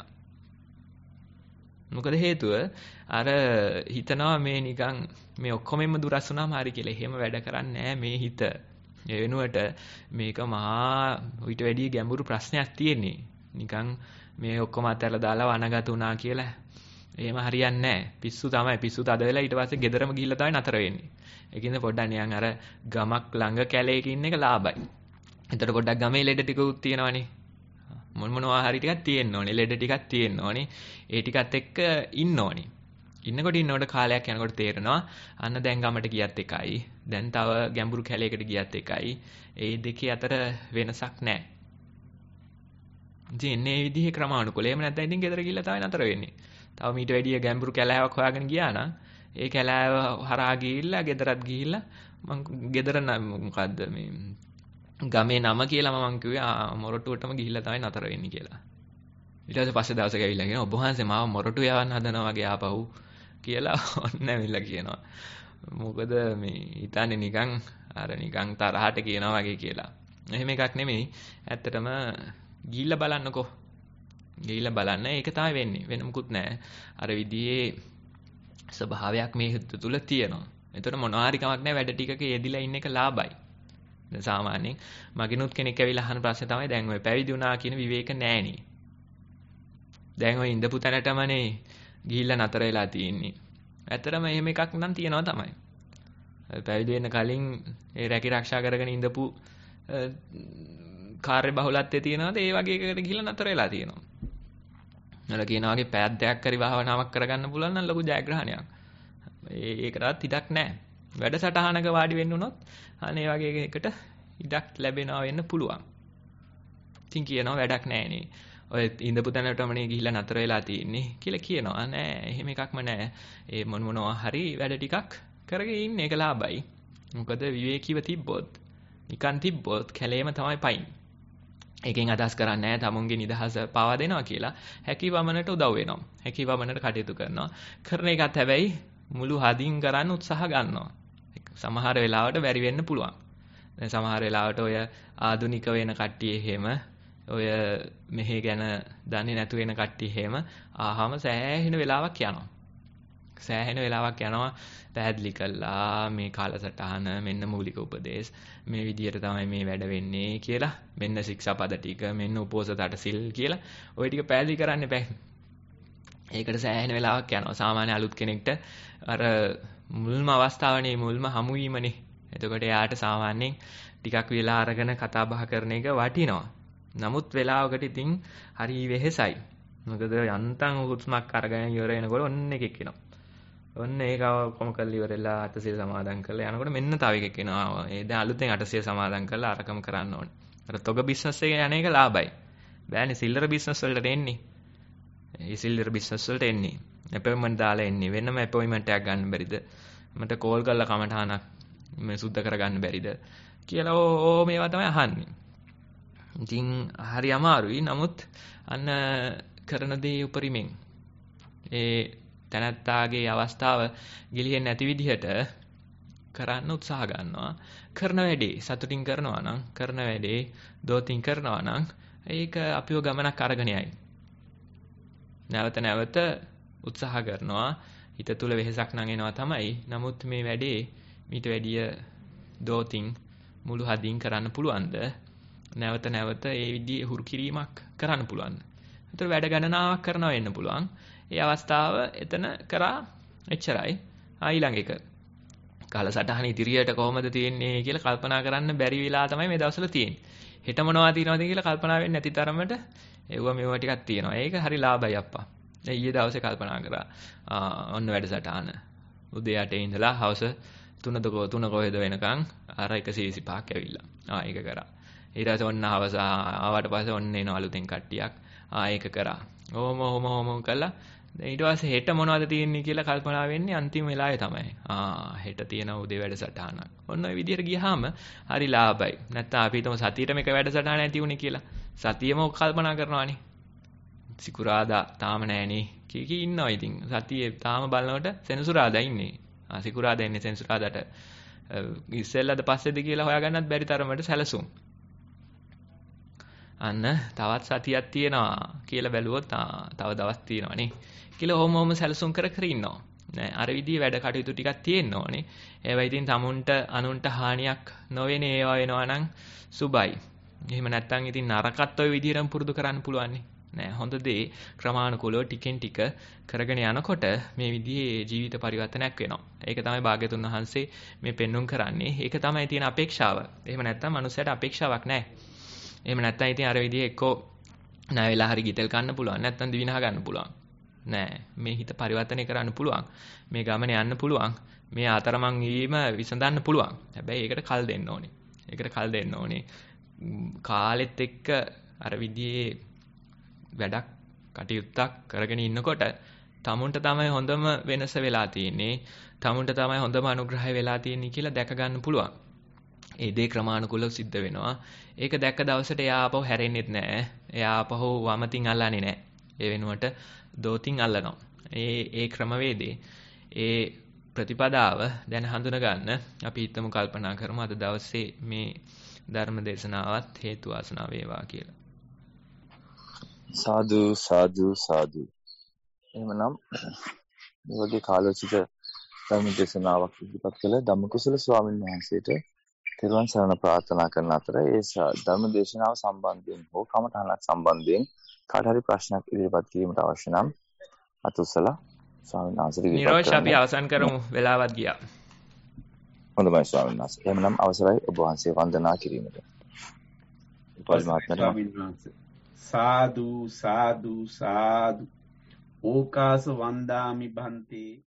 මොකද හේතුව අර හිතනවා මේ නිකන් මේ ඔක්කොමෙම දුරස් වුණාම හරි කියලා. එහෙම වැඩ කරන්නේ නැහැ මේ හිත. ඒ වෙනුවට මේක මහා ඊට වැඩි ගැඹුරු ප්‍රශ්නයක් තියෙන්නේ. නිකන් මේ ඔක්කොම අතහැරලා දාලා වනගත වුණා කියලා එහෙම හරියන්නේ නැහැ. පිස්සු තමයි. පිස්සු තද වෙලා ඊට පස්සේ ගෙදරම ගිහිල්ලා තමයි නතර වෙන්නේ. ඒකින්ද පොඩ්ඩක් නිකන් අර ගමක් ළඟ කැලේක ඉන්න එක ලාභයි. එතකොට පොඩ්ඩක් ගමේ ලෙඩ ටිකුත් තියෙනවනේ. මොනවා හරි ටිකක් තියෙන්න ඕනේ. ලෙඩ ටිකක් තියෙන්න ඕනේ. ඒ ටිකත් එක්ක ඉන්න ඕනේ. ඉන්නකොට කාලයක් යනකොට තේරෙනවා අන්න දැන් ගමට ගියත් එකයි. දැන් තව ගැඹුරු කැලේකට ගියත් එකයි. ඒ දෙකේ අතර වෙනසක් නැහැ. ඉතින් මේ විදිහේ ක්‍රමානුකූලව එහෙම නැත්නම් ඉතින් ගෙදර ගිහිල්ලා තමයි නතර වෙන්නේ. තව මීට වැඩිය ගැඹුරු කැලෑවක් හොයාගෙන ගියා නම් ඒ කැලෑව හරහා ගිහිල්ලා ගෙදරත් ගිහිල්ලා මං ගෙදර මොකද්ද මේ ගමේ නම කියලා මම කිව්වේ මොරටුවටම ගිහිල්ලා තමයි නතර වෙන්නේ කියලා. ඊට පස්සේ දවසක ඇවිල්ලා කියනවා ඔබ වහන්සේ මාව මොරටු යවන්න හදනවා වගේ ආපහු කියලා ඔන්න ඇවිල්ලා කියනවා. මොකද මේ හිතන්නේ නිකන් නිකන් තරහට කියනවා වගේ කියලා. එහෙම එකක් නෙමෙයි. ඇත්තටම ගිහිල්ලා බලන්නකෝ. ගිහිල්ලා බලන්න ඒක තමයි වෙන්නේ. වෙන මොකුත් නැහැ. අර විදිහේ ස්වභාවයක් මේ හිත තුළ තියෙනවා. එතකොට මොනවා හරි කමක් නැහැ වැඩ ටිකක යෙදිලා ඉන්න එක ලාභයි. දැන් සාමාන්‍යයෙන් මගිනුත් කෙනෙක් ඇවිල්ලා අහන ප්‍රශ්නේ තමයි දැන් ඔය පැවිදි වුණා කියන විවේක නැහනේ. දැන් ඔය ඉඳපු තැනටමනේ ගිහිල්ලා නතර වෙලා තියෙන්නේ. ඇත්තටම එහෙම එකක් නම් තියෙනවා තමයි. පැවිදි වෙන්න කලින් ඒ රැකී ආරක්ෂා කරගෙන ඉඳපු කාර්ය බහුලත්වයේ තියෙනවාද ඒ වගේ එකකට ගිහිල්ලා නතර වෙලා තියෙනවා. නල කියනවා වගේ පැයක් දෙකක් හරි භාවනාවක් කරගන්න පුළුවන් නම් ලොකු ජයග්‍රහණයක්. ඒකටවත් ඉඩක් නැහැ. වැඩසටහනක වාඩි වෙන්න උනොත් අනේ වගේ එකකට ඉඩක් ලැබෙනවා වෙන්න පුළුවන්. ඉතින් කියනවා වැඩක් නැහැනේ. ඔය ඉඳපු තැනටමනේ ගිහිල්ලා නතර වෙලා තියෙන්නේ කියලා කියනවා. නෑ එහෙම එකක්ම නෑ. ඒ මොනවා හරි වැඩ ටිකක් කරගෙන ඉන්න එක ලාභයි. මොකද විවේකීව තිබ්බොත් නිකන් තිබ්බොත් කැලේම තමයි පයින්. ඒකෙන් අදහස් කරන්නේ නැහැ තමුන්ගේ නිදහස පාවා දෙනවා කියලා. හැකියවමනට උදව් වෙනවා. හැකියවමනට කටයුතු කරනවා. කරන එකත් හැබැයි මුළු හදින් කරන්න උත්සාහ ගන්නවා. සමහර වෙලාවට බැරි වෙන්න පුළුවන්. දැන් සමහර වෙලාවට ඔය ආධුනික වෙන කට්ටිය එහෙම ඔය මෙහෙ ගැන දන්නේ නැතු වෙන කට්ටිය එහෙම ආහම සෑහෙන වෙලාවක් යනවා. සෑහෙන වෙලාවක් යනවා පැහැදිලි කළා මේ කාලසටහන මෙන්න මූලික උපදේශ මේ විදියට තමයි මේ වැඩ වෙන්නේ කියලා මෙන්න ශික්ෂාපද ටික මෙන්න උපෝසත අටසිල් කියලා ওই ටික පැහැදිලි කරන්න බෑ. ඒකට සෑහෙන වෙලාවක් යනවා. සාමාන්‍ය අලුත් කෙනෙක්ට අර මුල්ම අවස්ථාවනේ මුල්ම හමු වීමනේ. එතකොට එයාට සාමාන්‍යයෙන් ටිකක් වෙලා අරගෙන කතා බහ කරන එක වටිනවා. නමුත් වෙලාවකට ඉතින් හරි වෙහෙසයි. මොකද යන්තම් හුස්මක් අරගෙන ඉවර වෙනකොට ඔන්න එකෙක් එනවා. ඔන්න ඒක කොම කරලා ඉවරලා අටසිල් සමාදන් කරලා යනකොට මෙන්න තව එකෙක් එනවා. ඒ දැන් අලුතෙන් අටසිල් සමාදන් කරලා අරකම කරන්න ඕනේ. අර තොග බිස්නස් එක යන එක ලාභයි. බෑනේ සිල්ලර බිස්නස් වලට එන්නේ. ඒ සිල්ලර බිස්නස් වලට එන්නේ. අපොයින්ට්මන්ට් දාලා එන්නේ. වෙනම අපොයින්ට්මන්ට් එකක් ගන්න බැරිද? මට කෝල් කරලා කමටහනක් මේ සුද්ධ කරගන්න බැරිද? කියලා ඕ මේවා තමයි අහන්නේ. ඉතින් හරි අමාරුයි. නමුත් අන්න කරන දේ උපරිමෙන් ඒ තනත්තාගේ අවස්ථාව ගිලිහෙන්නේ නැති විදිහට කරන්න උත්සාහ ගන්නවා. කරන වැඩේ සතුටින් කරනවා නම් කරන වැඩේ දෝතින් කරනවා නම් ඒක අපිව ගමනක් අරගෙන යයි. නැවත නැවත උත්සාහ කරනවා. හිත තුල වෙහසක් නම් එනවා තමයි. නමුත් මේ වැඩේ මීට වැඩිය දෝතින් මුළු හදින් කරන්න පුළුවන්ද? නැවත නැවත ඒ විදිහේ හුරු කිරීමක් කරන්න පුළුවන්ද? ඒතර වැඩ ගණනාවක් කරනවා වෙන්න පුළුවන්. ඒ අවස්ථාව එතන කරා එච්චරයි. ඊළඟ එක කාලසටහන ඉදිරියට කොහොමද තියෙන්නේ කියලා කල්පනා කරන්න බැරි වෙලා තමයි මේ දවස්වල තියෙන්නේ. හෙට මොනවද තියෙනවද කියලා කල්පනා වෙන්නේ නැති තරමට ඒව මේව ටිකක් තියෙනවා. ඒක හරි ලාභයි අප්පා. ඊයේ දවසේ කල්පනා කරා ඔන්න වැඩසටහන. උදේ 8 ඉඳලා හවස 3 කොහෙද වෙනකන් අර 125ක් ඇවිල්ලා. ඒක කරා. ඊට පස්සේ ඔන්න හවස ආවට පස්සේ ඔන්න එන අලුතෙන් කට්ටියක්. ඒක කරා. ඔහොම කළා. ඊට පස්සේ හෙට මොනවද තියෙන්නේ කියලා කල්පනා වෙන්නේ අන්තිම වෙලාවේ තමයි. හෙට තියෙන උදේ වැඩසටහනක්. ඔන්න ඔය විදිහට ගියාම හරි ලාභයි. නැත්නම් අපි හිතමු සතියේට මේක වැඩසටහන ඇති උනේ කියලා. සතියෙම කල්පනා කරනවානේ. සිකුරාදා තාම නෑනේ. කී ඉන්නවා ඉතින්. සතියේ තාම බලනකොට සෙනසුරාදා ඉන්නේ. සිකුරාදා ඉන්නේ සෙනසුරාදාට ඉස්සෙල්ලාද පස්සේද කියලා හොයාගන්නත් බැරි තරමට සැලසුම්. අන්න තවත් සතියක් තියෙනවා කියලා බැලුවොත් තව දවස් තියෙනවානේ කියලා ඔහොම සැලසුම් කර ඉන්නවා. නෑ අර විදිහේ වැඩ කටයුතු ටිකක් තියෙන්න ඕනේ. ඒවා ඉතින් තමුන්ට අනුන්ට හානියක් නොවෙන ඒවා වෙනවා නම් සුබයි. එහෙම නැත්නම් ඉතින් නරකත් ඔය විදිහටම පුරුදු කරන්න පුළුවන් නෑ. හොඳ දේ ක්‍රමානුකූලව ටිකෙන් ටික කරගෙන යනකොට මේ විදිහේ ජීවිත පරිවර්තනයක් වෙනවා. ඒක තමයි භාග්‍යතුන් වහන්සේ මේ පෙන්눔 කරන්නේ. ඒක තමයි තියෙන අපේක්ෂාව. එහෙම නැත්නම් මනුස්සයට අපේක්ෂාවක් නෑ. එහෙම නැත්නම් ඉතින් අර විදිහේ එක්කෝ නැ වෙලා හරි ගිතෙල් කන්න පුළුවන්. නැත්නම් දිවිනහ ගන්න පුළුවන්. නෑ මේ හිත පරිවර්තනය කරන්න පුළුවන්. මේ ගමන යන්න පුළුවන්. මේ අතරමං වීම විසඳන්න පුළුවන්. හැබැයි ඒකට කල් දෙන්න ඕනේ. ඒකට කල් දෙන්න ඕනේ. කාලෙත් එක්ක අර විදිහේ වැඩක් කටයුත්තක් කරගෙන ඉන්නකොට තමුන්ට තමයි හොඳම වෙනස වෙලා තියෙන්නේ. තමුන්ට තමයි හොඳම අනුග්‍රහය වෙලා තියෙන්නේ කියලා දැක ගන්න පුළුවන්. ඒ දේ ක්‍රමානුකූලව සිද්ධ වෙනවා. ඒක දැක්ක දවසට එයා ආපහු හැරෙන්නෙත් නැහැ. එයා ආපහු වමතින් අල්ලන්නේ නැහැ. ඒ වෙනුවට දෝතින් අල්ලනවා. ඒ ක්‍රමවේදේ ඒ ප්‍රතිපදාව දැන හඳුන ගන්න අපි හිතමු කල්පනා කරමු අද දවසේ මේ ධර්ම දේශනාවත් හේතු වාසනා වේවා කියලා. සාදු සාදු සාදු. එහෙමනම් මේ වගේ කාලෝචිත ධර්ම දේශනාවක් ඉදිරිපත් කළ ධම්මකුසල ස්වාමීන් වහන්සේට තෙරුවන් සරණ ප්‍රාර්ථනා කරන අතර ඒ ධර්ම දේශනාව සම්බන්ධයෙන් හෝ කමඨහනක් සම්බන්ධයෙන් කාට හරි ප්‍රශ්නයක් ඉදිරිපත් කිරීමට අවශ්‍ය නම් අතුසලා ස්වාමීන් වහන්සේට නිරෝෂ අපි අවසන් කරමු. වෙලාවත් ගියා. හොඳයි ස්වාමීන් වහන්සේ. එහෙනම් අවසරයි ඔබ වහන්සේ වන්දනා කිරීමට. ස්වාමීන් වහන්සේ සාදු සාදු සාදු ඕකාස වන්දාමි භන්තේ